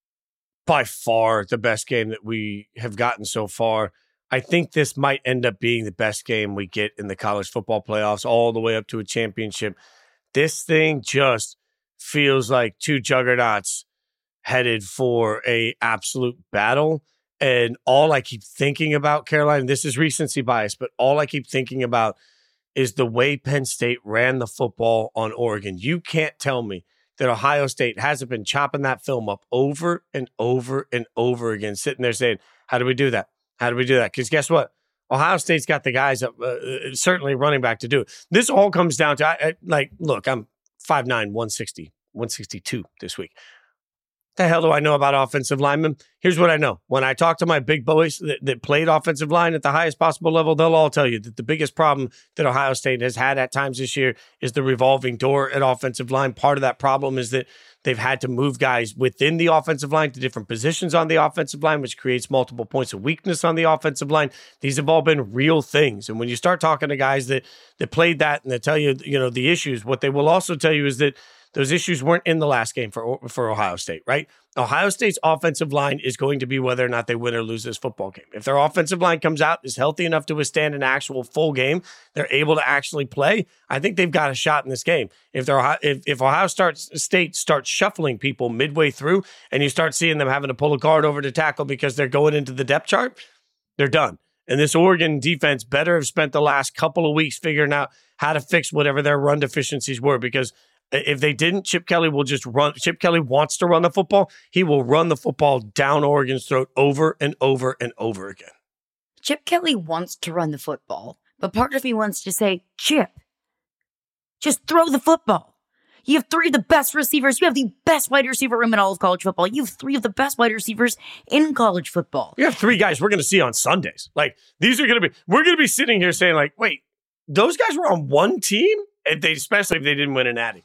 by far the best game that we have gotten so far. I think this might end up being the best game we get in the college football playoffs all the way up to a championship. This thing just feels like two juggernauts headed for a absolute battle. And all I keep thinking about, Caroline, this is recency bias, but all I keep thinking about is the way Penn State ran the football on Oregon. You can't tell me that Ohio State hasn't been chopping that film up over and over and over again, sitting there saying, how do we do that? How do we do that? Because guess what? Ohio State's got the guys up, certainly running back to do it. This all comes down to, look, I'm 5'9", 160, 162 this week. What the hell do I know about offensive linemen? Here's what I know. When I talk to my big boys that played offensive line at the highest possible level, they'll all tell you that the biggest problem that Ohio State has had at times this year is the revolving door at offensive line. Part of that problem is that they've had to move guys within the offensive line to different positions on the offensive line, which creates multiple points of weakness on the offensive line. These have all been real things. And when you start talking to guys that played that and they tell you, the issues, what they will also tell you is that those issues weren't in the last game for Ohio State, right? Ohio State's offensive line is going to be whether or not they win or lose this football game. If their offensive line comes out, is healthy enough to withstand an actual full game, they're able to actually play, I think they've got a shot in this game. If Ohio State starts shuffling people midway through and you start seeing them having to pull a guard over to tackle because they're going into the depth chart, they're done. And this Oregon defense better have spent the last couple of weeks figuring out how to fix whatever their run deficiencies were, because if they didn't, Chip Kelly will just run. Chip Kelly wants to run the football. He will run the football down Oregon's throat over and over and over again. Chip Kelly wants to run the football, but part of me wants to say, Chip, just throw the football. You have three of the best receivers. You have the best wide receiver room in all of college football. You have three of the best wide recievers in college football. You have three guys we're going to see on Sundays. Like, we're going to be sitting here saying, like, wait, those guys were on one team? Especially if they didn't win a natty.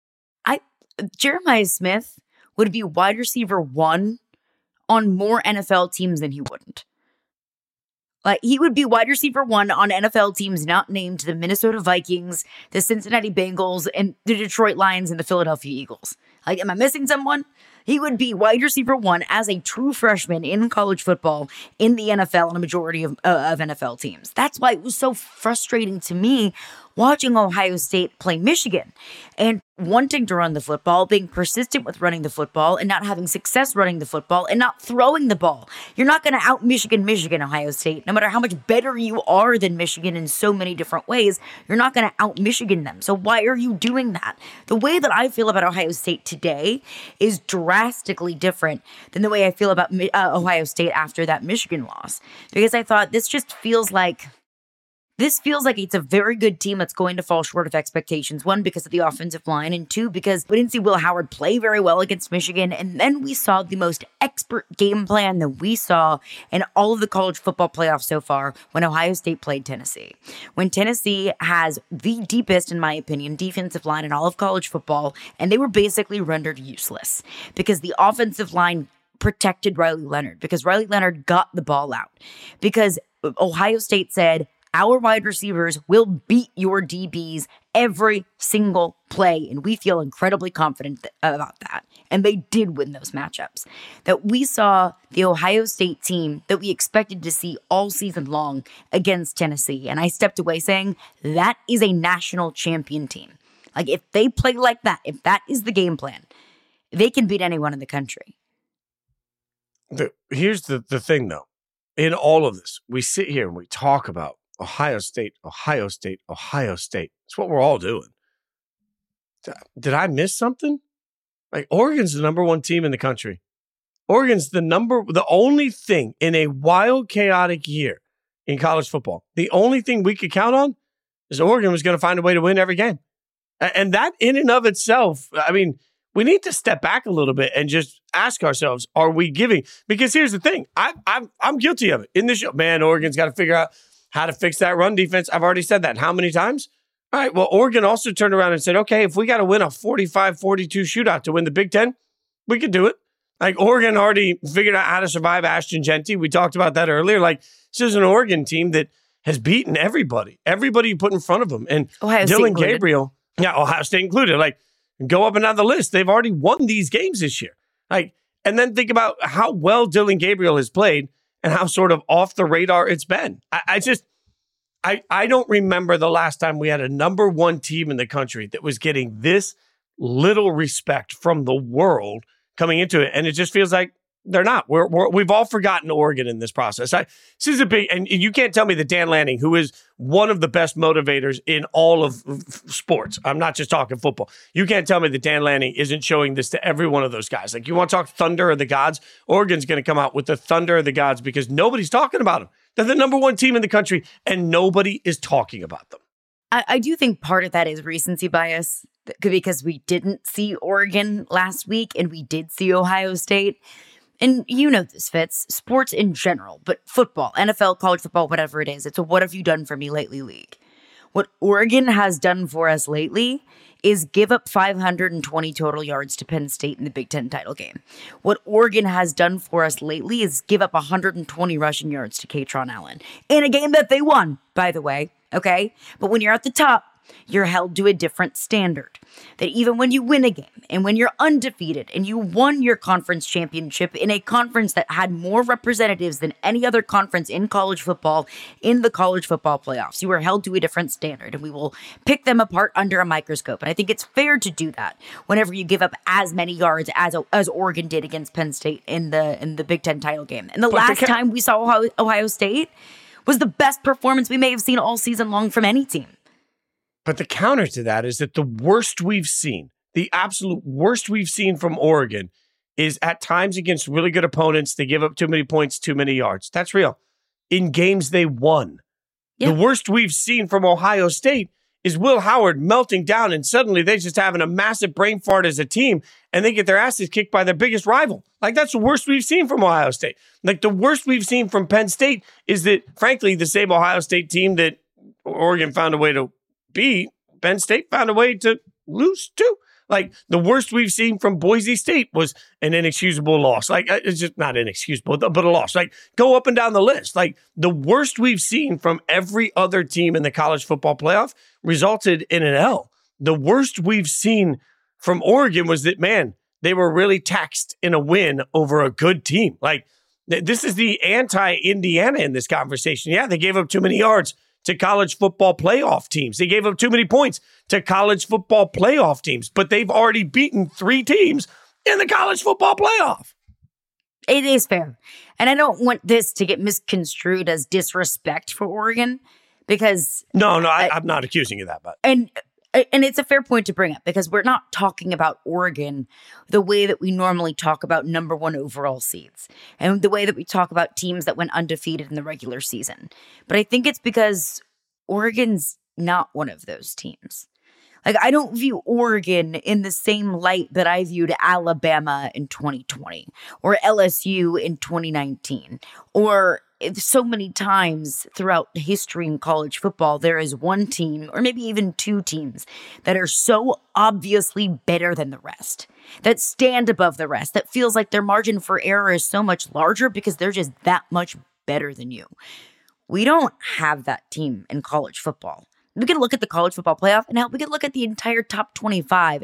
Jeremiah Smith would be wide receiver 1 on more NFL teams than he wouldn't. Like, he would be wide receiver 1 on NFL teams not named the Minnesota Vikings, the Cincinnati Bengals, and the Detroit Lions and the Philadelphia Eagles. Like, am I missing someone? He would be wide receiver 1 as a true freshman in college football in the NFL on a majority of NFL teams. That's why it was so frustrating to me watching Ohio State play Michigan and wanting to run the football, being persistent with running the football and not having success running the football and not throwing the ball. You're not going to out Michigan, Ohio State. No matter how much better you are than Michigan in so many different ways, you're not going to out Michigan them. So why are you doing that? The way that I feel about Ohio State today is drastically different than the way I feel about Ohio State after that Michigan loss. Because I thought this just feels like This feels like it's a very good team that's going to fall short of expectations. One, because of the offensive line, and two, because we didn't see Will Howard play very well against Michigan. And then we saw the most expert game plan that we saw in all of the college football playoffs so far when Ohio State played Tennessee. When Tennessee has the deepest, in my opinion, defensive line in all of college football, and they were basically rendered useless because the offensive line protected Riley Leonard, because Riley Leonard got the ball out, because Ohio State said, our wide receivers will beat your DBs every single play, and we feel incredibly confident about that. And they did win those matchups. That we saw the Ohio State team that we expected to see all season long against Tennessee. And I stepped away saying, that is a national champion team. Like, if they play like that, if that is the game plan, they can beat anyone in the country. Here's the thing, though. In all of this, we sit here and we talk about Ohio State, Ohio State, Ohio State. It's what we're all doing. Did I miss something? Like, Oregon's the number one team in the country. Oregon's the only thing in a wild, chaotic year in college football. The only thing we could count on is Oregon was going to find a way to win every game. And that in and of itself, I mean, we need to step back a little bit and just ask ourselves, are we giving? Because here's the thing. I'm guilty of it. In this show, man, Oregon's got to figure out how to fix that run defense. I've already said that. How many times? All right, well, Oregon also turned around and said, okay, if we got to win a 45-42 shootout to win the Big Ten, we could do it. Like, Oregon already figured out how to survive Ashton Jeanty. We talked about that earlier. Like, this is an Oregon team that has beaten everybody you put in front of them. And Dillon Gabriel, Ohio State included, like, go up and down the list. They've already won these games this year. Like, and then think about how well Dillon Gabriel has played and how sort of off the radar it's been. I don't remember the last time we had a number one team in the country that was getting this little respect from the world coming into it. And it just feels like they're not. We've all forgotten Oregon in this process. This is a big, and you can't tell me that Dan Lanning, who is one of the best motivators in all of sports, I'm not just talking football. You can't tell me that Dan Lanning isn't showing this to every one of those guys. Like, you want to talk thunder of the gods? Oregon's going to come out with the thunder of the gods because nobody's talking about them. They're the number one team in the country, and nobody is talking about them. I do think part of that is recency bias because we didn't see Oregon last week and we did see Ohio State. And you know this, Fitz, sports in general, but football, NFL, college football, whatever it is, it's a what have you done for me lately league. What Oregon has done for us lately is give up 520 total yards to Penn State in the Big Ten title game. What Oregon has done for us lately is give up 120 rushing yards to Katron Allen in a game that they won, by the way, okay? But when you're at the top, you're held to a different standard. That even when you win a game and when you're undefeated and you won your conference championship in a conference that had more representatives than any other conference in college football in the college football playoffs, you are held to a different standard, and we will pick them apart under a microscope. And I think it's fair to do that whenever you give up as many yards as Oregon did against Penn State in the Big Ten title game. And the last time we saw Ohio State was the best performance we may have seen all season long from any team. But the counter to that is that the worst we've seen, the absolute worst we've seen from Oregon is at times against really good opponents, they give up too many points, too many yards. That's real. In games they won. Yeah. The worst we've seen from Ohio State is Will Howard melting down and suddenly they just having a massive brain fart as a team and they get their asses kicked by their biggest rival. Like, that's the worst we've seen from Ohio State. Like, the worst we've seen from Penn State is that, frankly, the same Ohio State team that Oregon found a way to beat, Penn State found a way to lose too. Like, the worst we've seen from Boise State was an inexcusable loss. Like, it's just not inexcusable, but a loss. Like, go up and down the list. Like, the worst we've seen from every other team in the college football playoff resulted in an L. The worst we've seen from Oregon was that, man, they were really taxed in a win over a good team. Like, this is the anti-Indiana in this conversation. Yeah, they gave up too many yards to college football playoff teams. They gave up too many points to college football playoff teams, but they've already beaten 3 teams in the college football playoff. It is fair. And I don't want this to get misconstrued as disrespect for Oregon because... No, I'm not accusing you of that, but... And it's a fair point to bring up because we're not talking about Oregon the way that we normally talk about number 1 overall seeds and the way that we talk about teams that went undefeated in the regular season. But I think it's because Oregon's not one of those teams. Like, I don't view Oregon in the same light that I viewed Alabama in 2020 or LSU in 2019. Or so many times throughout history in college football, there is one team or maybe even two teams that are so obviously better than the rest, that stand above the rest, that feels like their margin for error is so much larger because they're just that much better than you. We don't have that team in college football. We can look at the college football playoff and now we can look at the entire top 25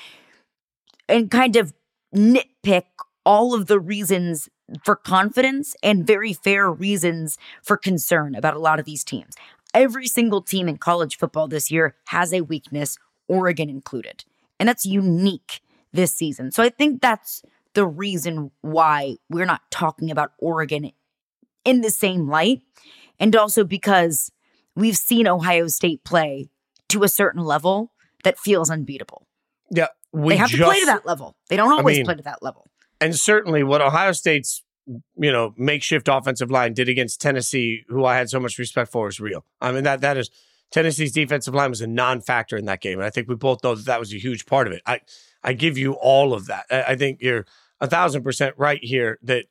and kind of nitpick all of the reasons for confidence and very fair reasons for concern about a lot of these teams. Every single team in college football this year has a weakness, Oregon included. And that's unique this season. So I think that's the reason why we're not talking about Oregon in the same light. And also because we've seen Ohio State play to a certain level that feels unbeatable. Yeah, they have to play to that level. They don't always play to that level. And certainly what Ohio State's, makeshift offensive line did against Tennessee, who I had so much respect for, is real. I mean, that is Tennessee's defensive line was a non-factor in that game. And I think we both know that was a huge part of it. I give you all of that. I think you're 1,000% right here that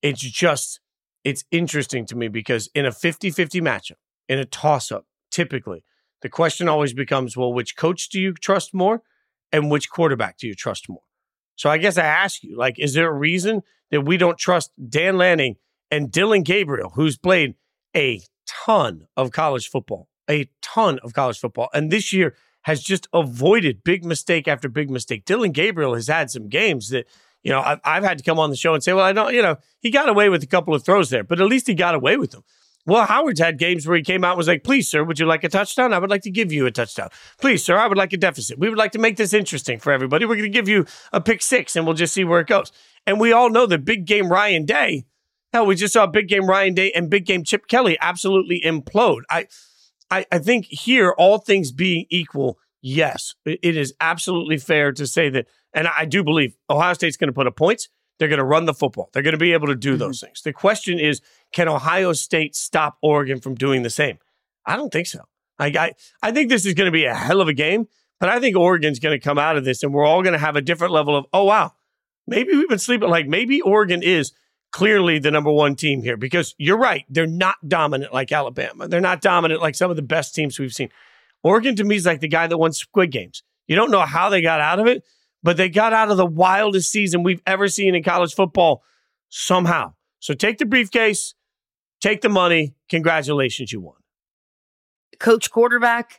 it's interesting to me because in a 50-50 matchup, in a toss-up, typically, the question always becomes, well, which coach do you trust more and which quarterback do you trust more? So I guess I ask you, is there a reason that we don't trust Dan Lanning and Dillon Gabriel, who's played a ton of college football, and this year has just avoided big mistake after big mistake? Dillon Gabriel has had some games that, I've had to come on the show and say, well, I don't, he got away with a couple of throws there, but at least he got away with them. Well, Howard's had games where he came out and was like, please, sir, would you like a touchdown? I would like to give you a touchdown. Please, sir, I would like a deficit. We would like to make this interesting for everybody. We're going to give you a pick six, and we'll just see where it goes. And we all know that big game Ryan Day, we just saw big game Ryan Day and big game Chip Kelly absolutely implode. I think here, all things being equal, yes, it is absolutely fair to say that, and I do believe Ohio State's going to put up points. They're going to run the football. They're going to be able to do those things. The question is, can Ohio State stop Oregon from doing the same? I don't think so. I think this is going to be a hell of a game, but I think Oregon's going to come out of this and we're all going to have a different level of, oh, wow, maybe we've been sleeping. Maybe Oregon is clearly the number one team here because you're right. They're not dominant like Alabama. They're not dominant like some of the best teams we've seen. Oregon to me is like the guy that won Squid Games. You don't know how they got out of it, but they got out of the wildest season we've ever seen in college football somehow. So take the briefcase, take the money. Congratulations, you won. Coach quarterback,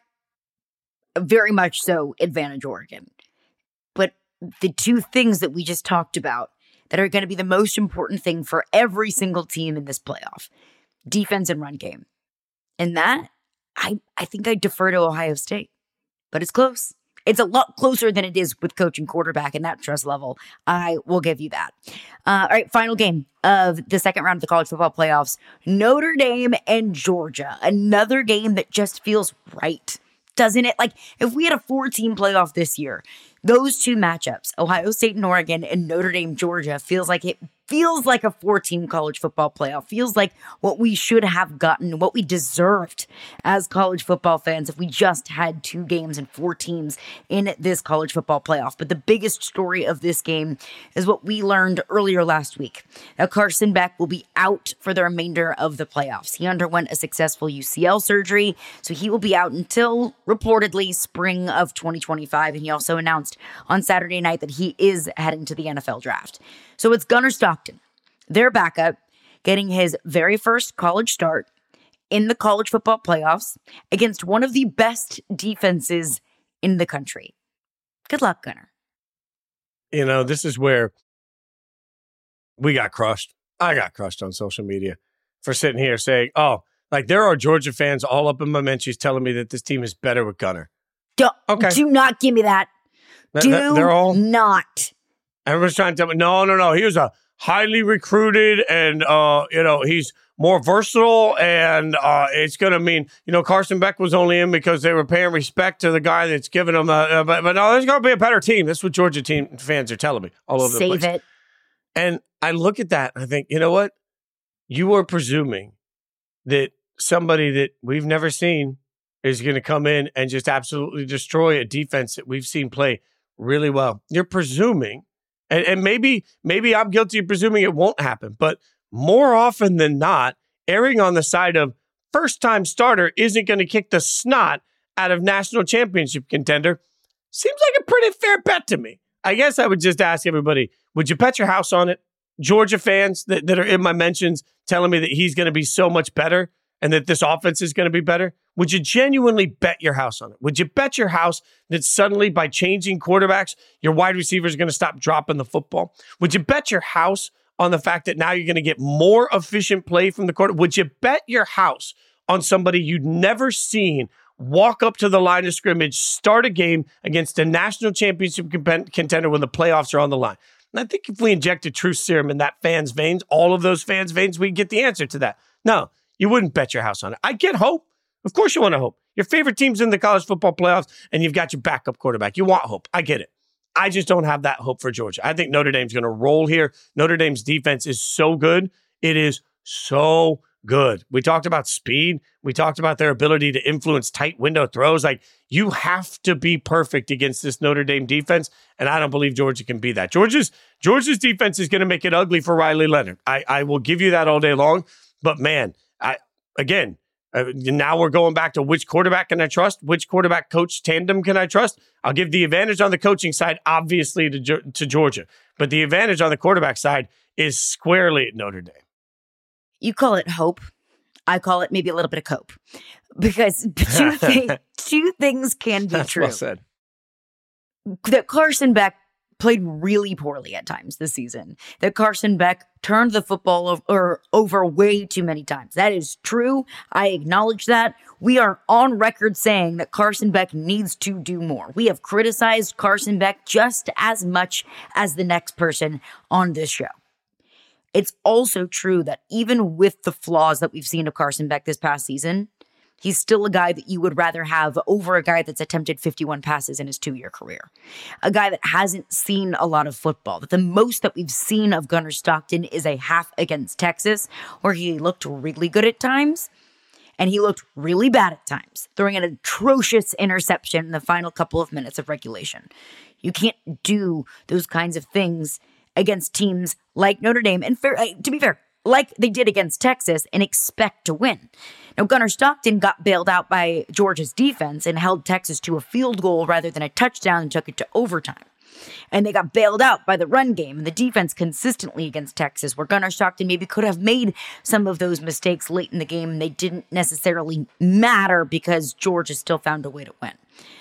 very much so advantage Oregon. But the two things that we just talked about that are going to be the most important thing for every single team in this playoff, defense and run game. And that, I think I defer to Ohio State. But it's close. It's a lot closer than it is with coach and quarterback and that trust level. I will give you that. All right, final game of the second round of the college football playoffs. Notre Dame and Georgia. Another game that just feels right, doesn't it? If we had a 4-team playoff this year, those two matchups, Ohio State and Oregon and Notre Dame, Georgia, feels like a 4-team college football playoff. Feels like what we should have gotten, what we deserved as college football fans if we just had 2 games and 4 teams in this college football playoff. But the biggest story of this game is what we learned earlier last week. Now, Carson Beck will be out for the remainder of the playoffs. He underwent a successful UCL surgery, so he will be out until reportedly spring of 2025. And he also announced on Saturday night that he is heading to the NFL draft. So it's Gunnar Stockton, their backup, getting his very first college start in the college football playoffs against one of the best defenses in the country. Good luck, Gunnar. This is where we got crushed. I got crushed on social media for sitting here saying, there are Georgia fans all up in my mentions telling me that this team is better with Gunnar. Do not give me that. They're all not. Everyone's trying to tell me, no. He was a highly recruited and, he's more versatile. And it's going to mean, Carson Beck was only in because they were paying respect to the guy that's giving them but no, there's going to be a better team. That's what Georgia team fans are telling me all over the place. Save it. And I look at that and I think, you know what? You are presuming that somebody that we've never seen is going to come in and just absolutely destroy a defense that we've seen play really well. You're presuming, and maybe I'm guilty of presuming it won't happen, but more often than not, erring on the side of first-time starter isn't going to kick the snot out of national championship contender seems like a pretty fair bet to me. I guess I would just ask everybody, would you bet your house on it? Georgia fans that are in my mentions telling me that he's going to be so much better and that this offense is going to be better. Would you genuinely bet your house on it? Would you bet your house that suddenly by changing quarterbacks, your wide receiver is going to stop dropping the football? Would you bet your house on the fact that now you're going to get more efficient play from the quarter? Would you bet your house on somebody you'd never seen walk up to the line of scrimmage, start a game against a national championship contender when the playoffs are on the line? And I think if we injected truth serum in that fan's veins, all of those fans' veins, we'd get the answer to that. No, you wouldn't bet your house on it. I get hope. Of course you want to hope. Your favorite team's in the college football playoffs, and you've got your backup quarterback. You want hope. I get it. I just don't have that hope for Georgia. I think Notre Dame's going to roll here. Notre Dame's defense is so good. It is so good. We talked about speed. We talked about their ability to influence tight window throws. Like, you have to be perfect against this Notre Dame defense, and I don't believe Georgia can be that. Georgia's defense is going to make it ugly for Riley Leonard. I will give you that all day long. But man, now we're going back to which quarterback can I trust? Which quarterback coach tandem can I trust? I'll give the advantage on the coaching side, obviously, to Georgia. But the advantage on the quarterback side is squarely at Notre Dame. You call it hope. I call it maybe a little bit of cope. Because two things can be That's true. Well said. That Carson Beck played really poorly at times this season. That Carson Beck turned the football over way too many times. That is true. I acknowledge that. We are on record saying that Carson Beck needs to do more. We have criticized Carson Beck just as much as the next person on this show. It's also true that even with the flaws that we've seen of Carson Beck this past season, he's still a guy that you would rather have over a guy that's attempted 51 passes in his 2-year career. A guy that hasn't seen a lot of football. That the most that we've seen of Gunnar Stockton is a half against Texas, where he looked really good at times, and he looked really bad at times, throwing an atrocious interception in the final couple of minutes of regulation. You can't do those kinds of things against teams like Notre Dame, and to be fair, like they did against Texas, and expect to win. Now, Gunnar Stockton got bailed out by Georgia's defense and held Texas to a field goal rather than a touchdown and took it to overtime. And they got bailed out by the run game and the defense consistently against Texas, where Gunnar Stockton maybe could have made some of those mistakes late in the game, and they didn't necessarily matter because Georgia still found a way to win.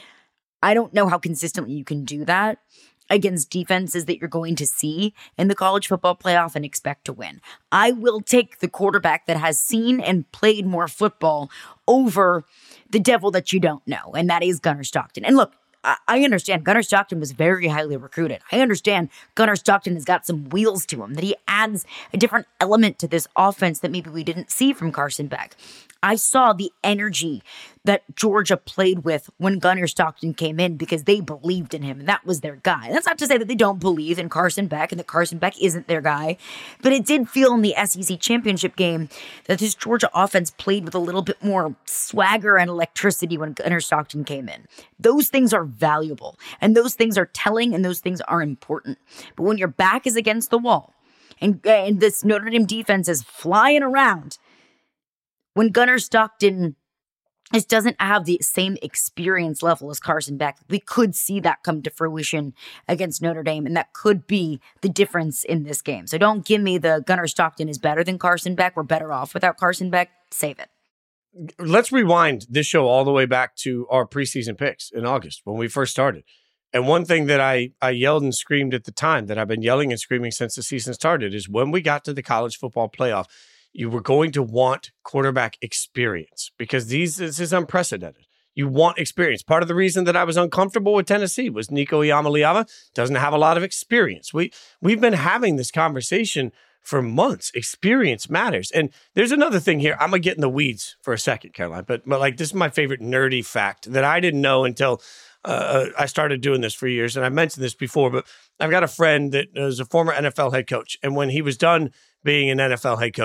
I don't know how consistently you can do that against defenses that you're going to see in the college football playoff and expect to win. I will take the quarterback that has seen and played more football over the devil that you don't know, and that is Gunnar Stockton. And look, I understand Gunnar Stockton was very highly recruited. I understand Gunnar Stockton has got some wheels to him, that he adds a different element to this offense that maybe we didn't see from Carson Beck. I saw the energy that Georgia played with when Gunnar Stockton came in because they believed in him, and that was their guy. That's not to say that they don't believe in Carson Beck and that Carson Beck isn't their guy, but it did feel in the SEC championship game that this Georgia offense played with a little bit more swagger and electricity when Gunnar Stockton came in. Those things are valuable, and those things are telling, and those things are important. But when your back is against the wall, and this Notre Dame defense is flying around, when Gunnar Stockton just doesn't have the same experience level as Carson Beck, we could see that come to fruition against Notre Dame, and that could be the difference in this game. So don't give me the Gunnar Stockton is better than Carson Beck. We're better off without Carson Beck. Save it. Let's rewind this show all the way back to our preseason picks in August when we first started. And one thing that I yelled and screamed at the time, that I've been yelling and screaming since the season started, is when we got to the college football playoff, you were going to want quarterback experience because this is unprecedented. You want experience. Part of the reason that I was uncomfortable with Tennessee was Nico Iamaleava doesn't have a lot of experience. We've been having this conversation for months. Experience matters. And there's another thing here. I'm going to get in the weeds for a second, Caroline, but like this is my favorite nerdy fact that I didn't know until I started doing this for years. And I mentioned this before, but I've got a friend that is a former NFL head coach. And when he was done being an NFL head coach,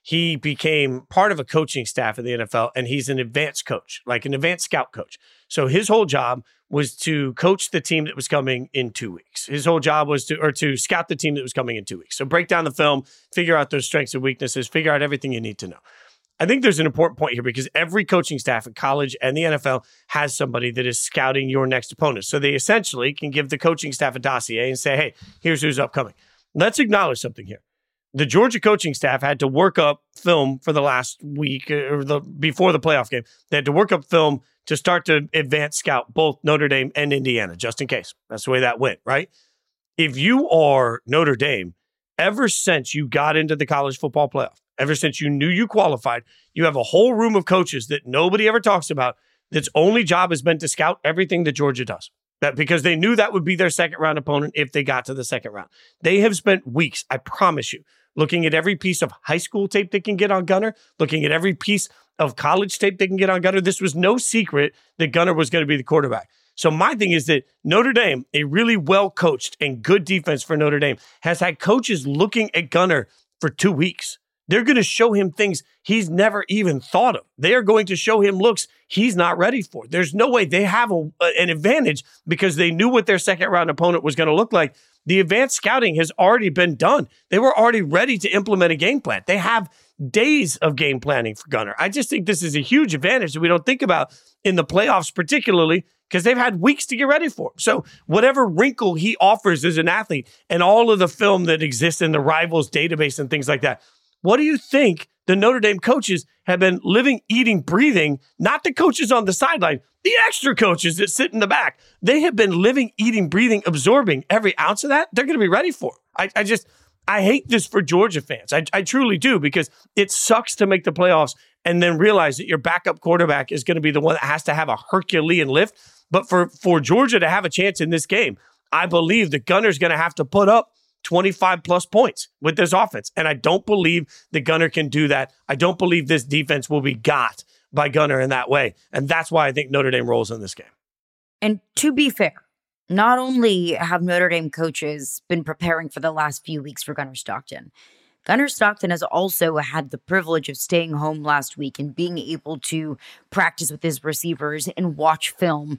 he became part of a coaching staff in the NFL, and he's an advanced coach, like an advanced scout coach. So his whole job was to coach the team that was coming in 2 weeks. His whole job was to scout the team that was coming in 2 weeks. So break down the film, figure out those strengths and weaknesses, figure out everything you need to know. I think there's an important point here because every coaching staff in college and the NFL has somebody that is scouting your next opponent. So they essentially can give the coaching staff a dossier and say, hey, here's who's upcoming. Let's acknowledge something here. The Georgia coaching staff had to work up film for the last week or before the playoff game. They had to work up film to start to advance scout both Notre Dame and Indiana, just in case. That's the way that went, right? If you are Notre Dame, ever since you got into the college football playoff, ever since you knew you qualified, you have a whole room of coaches that nobody ever talks about that's only job has been to scout everything that Georgia does. That because they knew that would be their second round opponent if they got to the second round. They have spent weeks, I promise you, looking at every piece of high school tape they can get on Gunner, looking at every piece of college tape they can get on Gunner. This was no secret that Gunner was going to be the quarterback. So my thing is that Notre Dame, a really well-coached and good defense for Notre Dame, has had coaches looking at Gunner for 2 weeks. They're going to show him things he's never even thought of. They are going to show him looks he's not ready for. There's no way they have an advantage because they knew what their second-round opponent was going to look like. The advanced scouting has already been done. They were already ready to implement a game plan. They have days of game planning for Gunner. I just think this is a huge advantage that we don't think about in the playoffs, particularly because they've had weeks to get ready for him. So whatever wrinkle he offers as an athlete and all of the film that exists in the Rivals database and things like that, what do you think the Notre Dame coaches have been living, eating, breathing, not the coaches on the sideline, the extra coaches that sit in the back. They have been living, eating, breathing, absorbing every ounce of that. They're going to be ready for it. I hate this for Georgia fans. I truly do because it sucks to make the playoffs and then realize that your backup quarterback is going to be the one that has to have a Herculean lift. But for Georgia to have a chance in this game, I believe the Gunner's going to have to put up 25 plus points with this offense. And I don't believe the Gunner can do that. I don't believe this defense will be got by Gunner in that way. And that's why I think Notre Dame rolls in this game. And to be fair, not only have Notre Dame coaches been preparing for the last few weeks for Gunner Stockton, Gunner Stockton has also had the privilege of staying home last week and being able to practice with his receivers and watch film,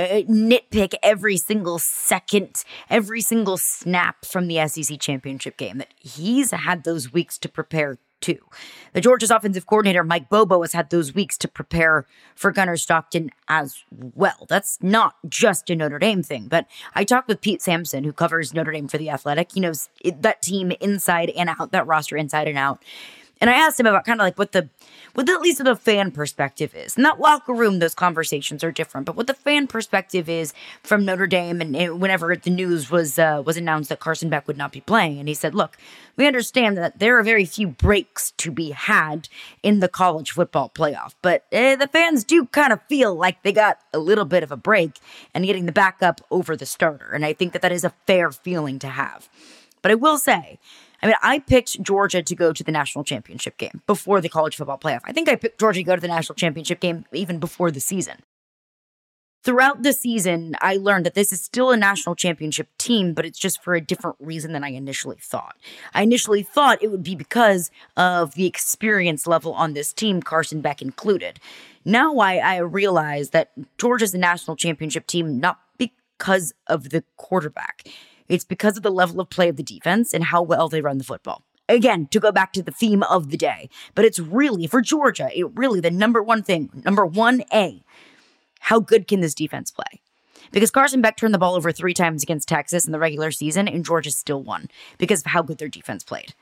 nitpick every single second, every single snap from the SEC championship game. That he's had those weeks to prepare too. The Georgia's offensive coordinator, Mike Bobo, has had those weeks to prepare for Gunner Stockton as well. That's not just a Notre Dame thing, but I talked with Pete Sampson, who covers Notre Dame for The Athletic. He knows that team inside and out, that roster inside and out. And I asked him about kind of like what at least the fan perspective is. In that locker room, those conversations are different. But what the fan perspective is from Notre Dame, and whenever the news was announced that Carson Beck would not be playing, and he said, "Look, we understand that there are very few breaks to be had in the college football playoff, but the fans do kind of feel like they got a little bit of a break and getting the backup over the starter, and I think that is a fair feeling to have." But I will say, I picked Georgia to go to the national championship game before the college football playoff. I think I picked Georgia to go to the national championship game even before the season. Throughout the season, I learned that this is still a national championship team, but it's just for a different reason than I initially thought. I initially thought it would be because of the experience level on this team, Carson Beck included. Now I realize that Georgia's a national championship team not because of the quarterback. It's because of the level of play of the defense and how well they run the football. Again, to go back to the theme of the day, but it's really, for Georgia, the number one thing, number 1A, how good can this defense play? Because Carson Beck turned the ball over 3 times against Texas in the regular season, and Georgia still won because of how good their defense played.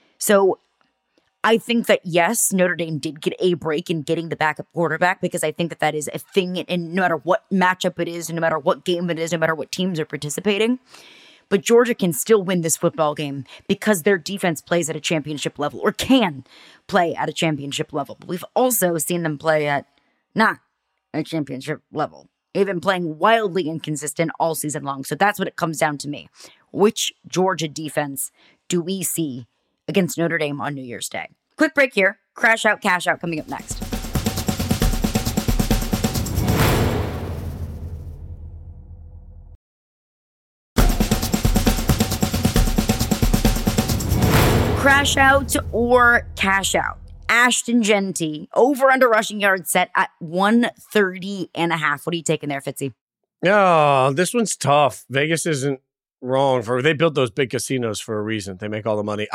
So I think that, yes, Notre Dame did get a break in getting the backup quarterback because I think that is a thing, and no matter what matchup it is, no matter what game it is, no matter what teams are participating. But Georgia can still win this football game because their defense plays at a championship level or can play at a championship level. But we've also seen them play at not a championship level. They've been playing wildly inconsistent all season long. So that's what it comes down to me. Which Georgia defense do we see against Notre Dame on New Year's Day? Quick break here. Crash out, cash out coming up next. Crash out or cash out? Ashton Jeanty, over under rushing yards set at 130.5. What are you taking there, Fitzy? Oh, this one's tough. Vegas isn't wrong. They built those big casinos for a reason. They make all the money.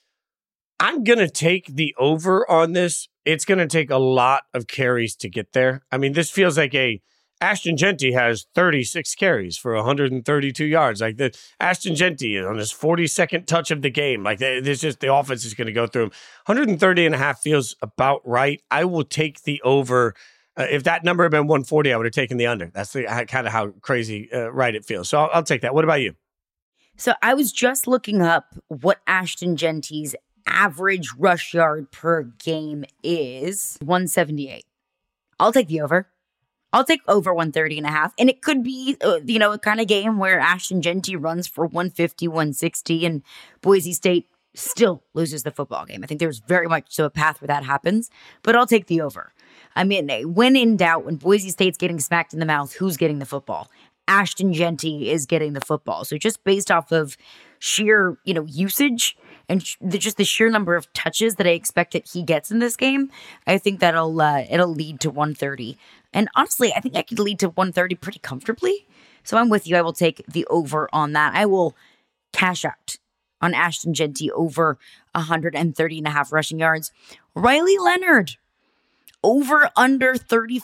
I'm going to take the over on this. It's going to take a lot of carries to get there. I mean, this feels like Ashton Jeanty has 36 carries for 132 yards. Like the Ashton Jeanty on his 42nd touch of the game. Like there's just the offense is going to go through him. 130.5 feels about right. I will take the over. If that number had been 140, I would have taken the under. That's kind of how crazy right it feels. So I'll take that. What about you? So I was just looking up what Ashton Jeanty's average rush yard per game is. 178. I'll take the over. I'll take over 130.5. And it could be, a kind of game where Ashton Jeanty runs for 150, 160, and Boise State still loses the football game. I think there's very much so a path where that happens, but I'll take the over. I mean, when in doubt, when Boise State's getting smacked in the mouth, who's getting the football? Ashton Jeanty is getting the football. So just based off of sheer, usage and just the sheer number of touches that I expect that he gets in this game, I think that'll it'll lead to 130. And honestly, I think I could lead to 130 pretty comfortably. So I'm with you. I will take the over on that. I will cash out on Ashton Jeanty over 130.5 rushing yards. Riley Leonard, over under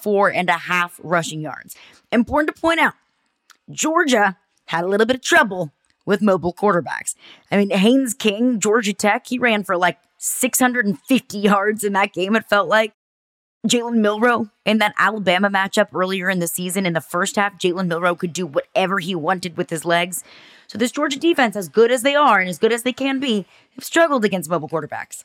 34.5 rushing yards. Important to point out, Georgia had a little bit of trouble with mobile quarterbacks. I mean, Haynes King, Georgia Tech, he ran for like 650 yards in that game, it felt like. Jalen Milroe in that Alabama matchup earlier in the season, in the first half, Jalen Milroe could do whatever he wanted with his legs. So this Georgia defense, as good as they are and as good as they can be, have struggled against mobile quarterbacks.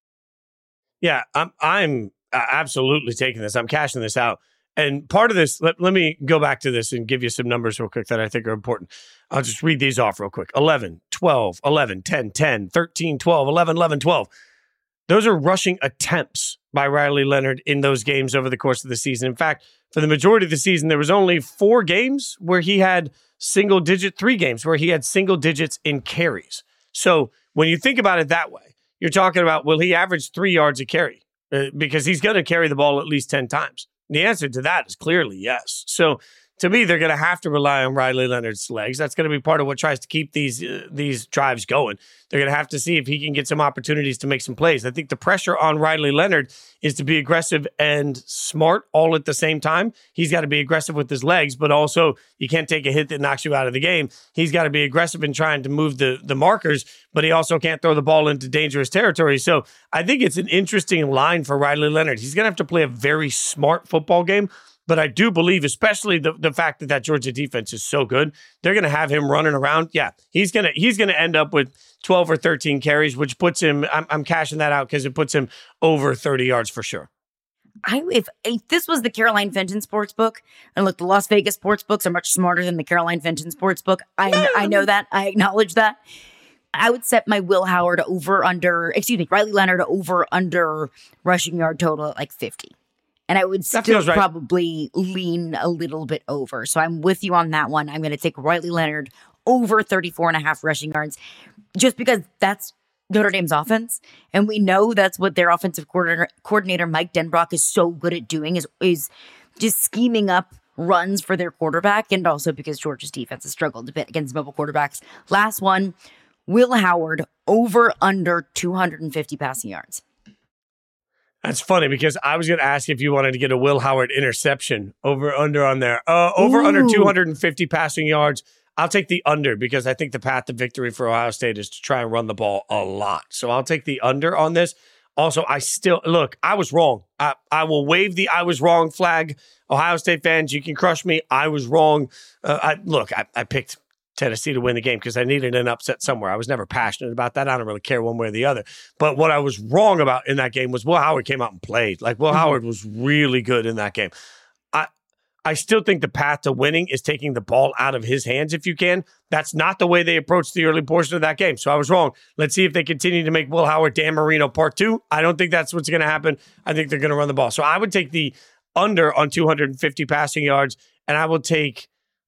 Yeah, I'm absolutely taking this. I'm cashing this out. And part of this, let me go back to this and give you some numbers real quick that I think are important. I'll just read these off real quick. 11, 12, 11, 10, 10, 13, 12, 11, 11, 12. Those are rushing attempts by Riley Leonard in those games over the course of the season. In fact, for the majority of the season, there was only 4 games where he had 3 games where he had single digits in carries. So when you think about it that way, you're talking about, will he average 3 yards a carry? Because he's going to carry the ball at least 10 times. The answer to that is clearly yes. So to me, they're going to have to rely on Riley Leonard's legs. That's going to be part of what tries to keep these drives going. They're going to have to see if he can get some opportunities to make some plays. I think the pressure on Riley Leonard is to be aggressive and smart all at the same time. He's got to be aggressive with his legs, but also you can't take a hit that knocks you out of the game. He's got to be aggressive in trying to move the markers, but he also can't throw the ball into dangerous territory. So I think it's an interesting line for Riley Leonard. He's going to have to play a very smart football game. But I do believe, especially the fact that Georgia defense is so good, they're going to have him running around. Yeah, he's going to end up with 12 or 13 carries, which puts him, I'm cashing that out because it puts him over 30 yards for sure. If this was the Caroline Fenton Sportsbook, and look, the Las Vegas Sportsbooks are much smarter than the Caroline Fenton Sportsbook. I know that. I acknowledge that. I would set my Riley Leonard over under rushing yard total at like 50. And I would still probably lean a little bit over. So I'm with you on that one. I'm going to take Riley Leonard over 34.5 rushing yards just because that's Notre Dame's offense. And we know that's what their offensive coordinator Mike Denbrock is so good at doing is just scheming up runs for their quarterback. And also because Georgia's defense has struggled a bit against mobile quarterbacks. Last one, Will Howard over under 250 passing yards. That's funny because I was going to ask if you wanted to get a Will Howard interception over under on there. Under 250 passing yards. I'll take the under because I think the path to victory for Ohio State is to try and run the ball a lot. So I'll take the under on this. Also, I was wrong. I will wave the I was wrong flag. Ohio State fans, you can crush me. I was wrong. I picked Tennessee to win the game because I needed an upset somewhere. I was never passionate about that. I don't really care one way or the other. But what I was wrong about in that game was Will Howard came out and played. Like, Will Howard was really good in that game. I still think the path to winning is taking the ball out of his hands if you can. That's not the way they approached the early portion of that game. So I was wrong. Let's see if they continue to make Will Howard Dan Marino part 2. I don't think that's what's going to happen. I think they're going to run the ball. So I would take the under on 250 passing yards, and I will take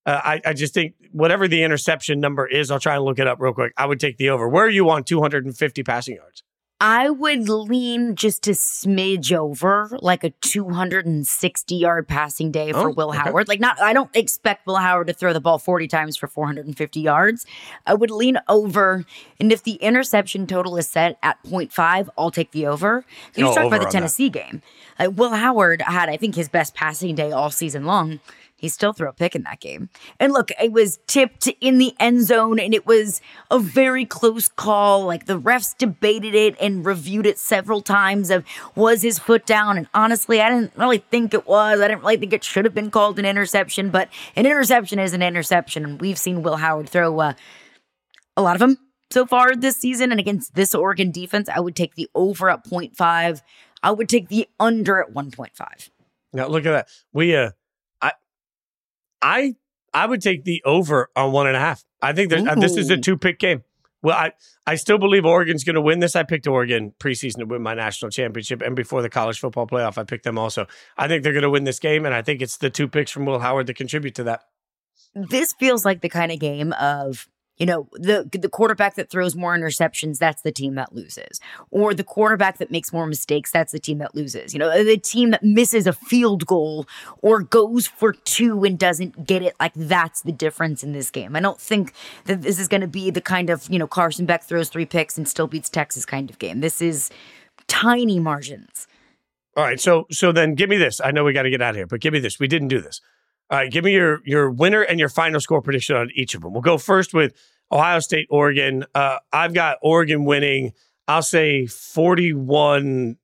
I just think whatever the interception number is, I'll try and look it up real quick. I would take the over. Where are you on 250 passing yards? I would lean just a smidge over, like a 260-yard passing day for Will Howard. I don't expect Will Howard to throw the ball 40 times for 450 yards. I would lean over, and if the interception total is set at 0.5, I'll take the over. You talked about the Tennessee game. Will Howard had, I think, his best passing day all season long. He still threw a pick in that game. And look, it was tipped in the end zone, and it was a very close call. Like, the refs debated it and reviewed it several times of, was his foot down? And honestly, I didn't really think it was. I didn't really think it should have been called an interception, but an interception is an interception. And we've seen Will Howard throw a lot of them so far this season. And against this Oregon defense, I would take the over at 0.5. I would take the under at 1.5. Now, look at that. I would take the over on 1.5. I think this is a 2-pick game. Well, I still believe Oregon's going to win this. I picked Oregon preseason to win my national championship, and before the college football playoff, I picked them also. I think they're going to win this game, and I think it's the 2 picks from Will Howard that contribute to that. This feels like the kind of game of, the quarterback that throws more interceptions, that's the team that loses. Or the quarterback that makes more mistakes, that's the team that loses. The team that misses a field goal or goes for 2 and doesn't get it, that's the difference in this game. I don't think that this is going to be the kind of, Carson Beck throws 3 picks and still beats Texas kind of game. This is tiny margins. All right, so then give me this. I know we got to get out of here, but give me this. We didn't do this. All right, give me your winner and your final score prediction on each of them. We'll go first with Ohio State, Oregon. I've got Oregon winning, I'll say 41-31.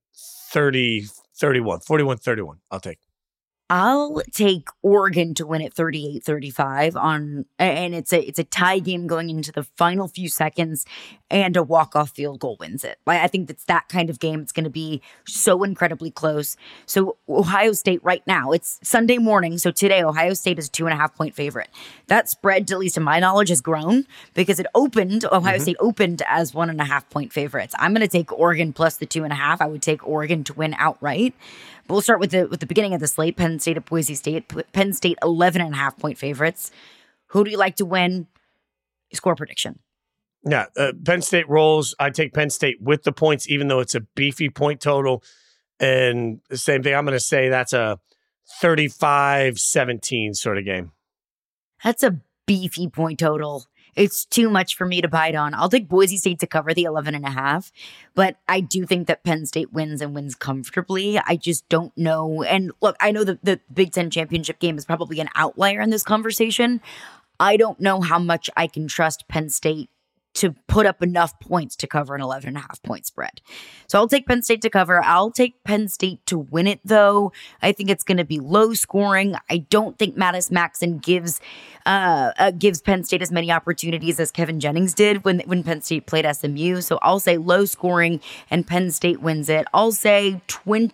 41-31, I'll take. I'll take Oregon to win at 38-35 and it's a tie game going into the final few seconds, and a walk-off field goal wins it. I think that's that kind of game. It's going to be so incredibly close. So Ohio State right now, it's Sunday morning. So today, Ohio State is a 2.5-point favorite. That spread, at least to my knowledge, has grown because Ohio State opened as 1.5-point favorites. I'm going to take Oregon plus the 2.5. I would take Oregon to win outright. But we'll start with the beginning of the slate. Penn State at Boise State. Penn State 11.5-point favorites. Who do you like to win? Score prediction. Yeah, Penn State rolls. I take Penn State with the points, even though it's a beefy point total. And the same thing, I'm going to say that's a 35-17 sort of game. That's a beefy point total. It's too much for me to bite on. I'll take Boise State to cover the 11.5, but I do think that Penn State wins and wins comfortably. I just don't know. And look, I know the Big Ten championship game is probably an outlier in this conversation. I don't know how much I can trust Penn State to put up enough points to cover an 11.5-point spread. So I'll take Penn State to cover. I'll take Penn State to win it, though. I think it's going to be low scoring. I don't think Mattis Maxson gives Penn State as many opportunities as Kevin Jennings did when Penn State played SMU. So I'll say low scoring and Penn State wins it. I'll say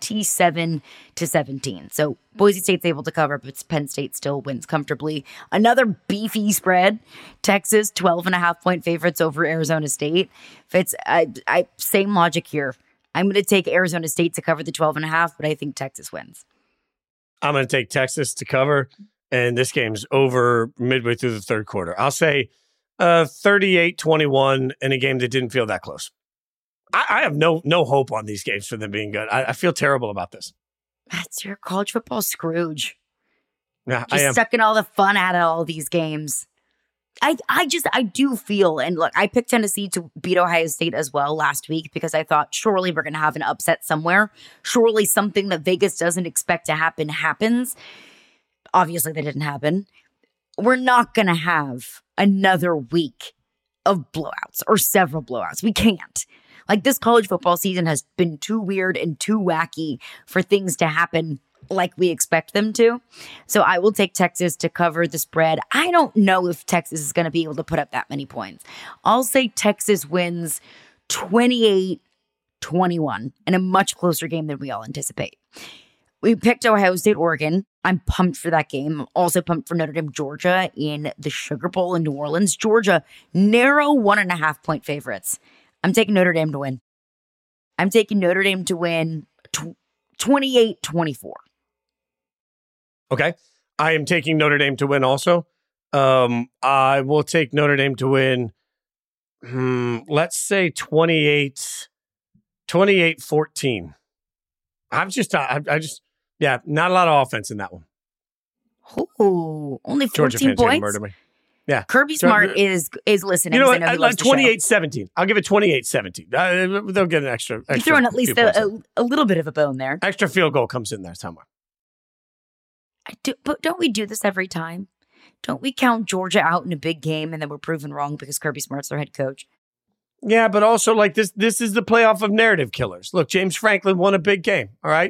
27-17. So Boise State's able to cover, but Penn State still wins comfortably. Another beefy spread. Texas, 12.5-point favorites over Arizona State. It's same logic here. I'm going to take Arizona State to cover the 12.5, but I think Texas wins. I'm going to take Texas to cover, and this game's over midway through the third quarter. I'll say 38-21 in a game that didn't feel that close. I have no hope on these games for them being good. I feel terrible about this. That's your college football Scrooge. Yeah, just I am. Sucking all the fun out of all these games. I do feel, and look, I picked Tennessee to beat Ohio State as well last week because I thought surely we're going to have an upset somewhere. Surely something that Vegas doesn't expect to happen happens. Obviously that didn't happen. We're not going to have another week of blowouts or several blowouts. We can't. This college football season has been too weird and too wacky for things to happen like we expect them to. So I will take Texas to cover the spread. I don't know if Texas is going to be able to put up that many points. I'll say Texas wins 28-21 in a much closer game than we all anticipate. We picked Ohio State, Oregon. I'm pumped for that game. I'm also pumped for Notre Dame, Georgia in the Sugar Bowl in New Orleans. Georgia, narrow 1.5-point favorites. I'm taking Notre Dame to win. I'm taking Notre Dame to win 28-24. Okay. I am taking Notre Dame to win also. I will take Notre Dame to win. Let's say 28-14. I just, not a lot of offense in that one. Oh, only 14 Georgia fans points. Murder me. Yeah, Kirby Smart is listening. You know what? I Like 28-17. I'll give it 28-17. They'll get an extra. You're throwing at least a little bit of a bone there. Extra field goal comes in there somewhere. But don't we do this every time? Don't we count Georgia out in a big game and then we're proven wrong because Kirby Smart's their head coach? Yeah, but also like this is the playoff of narrative killers. Look, James Franklin won a big game. All right,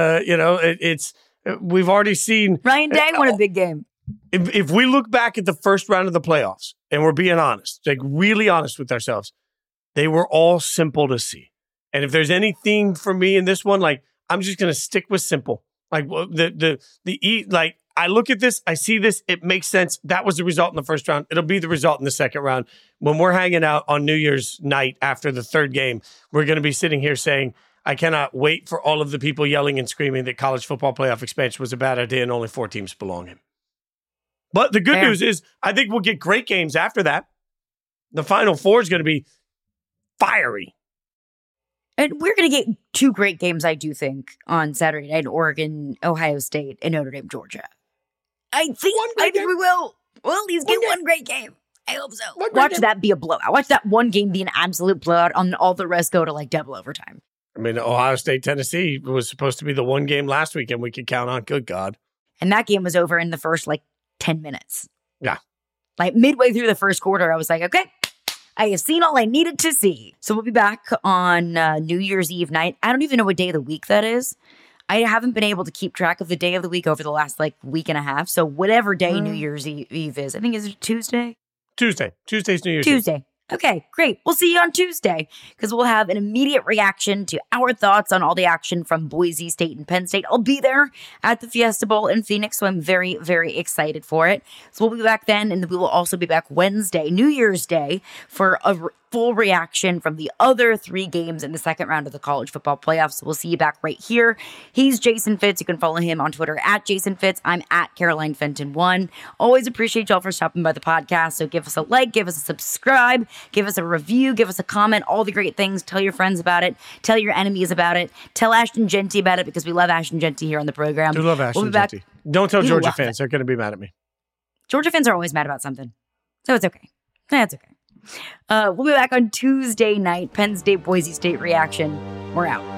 we've already seen Ryan Day won a big game. If we look back at the first round of the playoffs and we're being honest, like really honest with ourselves, they were all simple to see. And if there's any theme for me in this one, like I'm just gonna stick with simple. Like like I look at this, I see this, it makes sense. That was the result in the first round. It'll be the result in the second round. When we're hanging out on New Year's night after the third game, we're going to be sitting here saying, I cannot wait for all of the people yelling and screaming that college football playoff expansion was a bad idea and only 4 teams belong in. But the good news is I think we'll get great games after that. The Final Four is going to be fiery. And we're going to get 2 great games, I do think, on Saturday night, Oregon, Ohio State, and Notre Dame, Georgia. I think we will. We'll at least get one great game. I hope so. Watch that be a blowout. Watch that one game be an absolute blowout, and all the rest go to like double overtime. I mean, Ohio State, Tennessee was supposed to be the one game last weekend we could count on. Good God. And that game was over in the first 10 minutes. Yeah. Like midway through the first quarter, I was like, okay, I have seen all I needed to see. So we'll be back on New Year's Eve night. I don't even know what day of the week that is. I haven't been able to keep track of the day of the week over the last week and a half. So whatever day New Year's Eve is, I think is it Tuesday? Tuesday's New Year's Eve. Tuesday. Okay, great. We'll see you on Tuesday because we'll have an immediate reaction to our thoughts on all the action from Boise State and Penn State. I'll be there at the Fiesta Bowl in Phoenix, so I'm very, very excited for it. So we'll be back then, and we will also be back Wednesday, New Year's Day, for a full reaction from the other 3 games in the second round of the college football playoffs. So we'll see you back right here. He's Jason Fitz. You can follow him on Twitter at Jason Fitz. I'm at Caroline Fenton 1. Always appreciate y'all for stopping by the podcast. So give us a like, give us a subscribe, give us a review, give us a comment, all the great things. Tell your friends about it. Tell your enemies about it. Tell Ashton Jeanty about it because we love Ashton Jeanty here on the program. Do love Ashton Jeanty. Don't tell Georgia fans. They're going to be mad at me. Georgia fans are always mad about something. So it's okay. That's okay. We'll be back on Tuesday night. Penn State, Boise State reaction. We're out.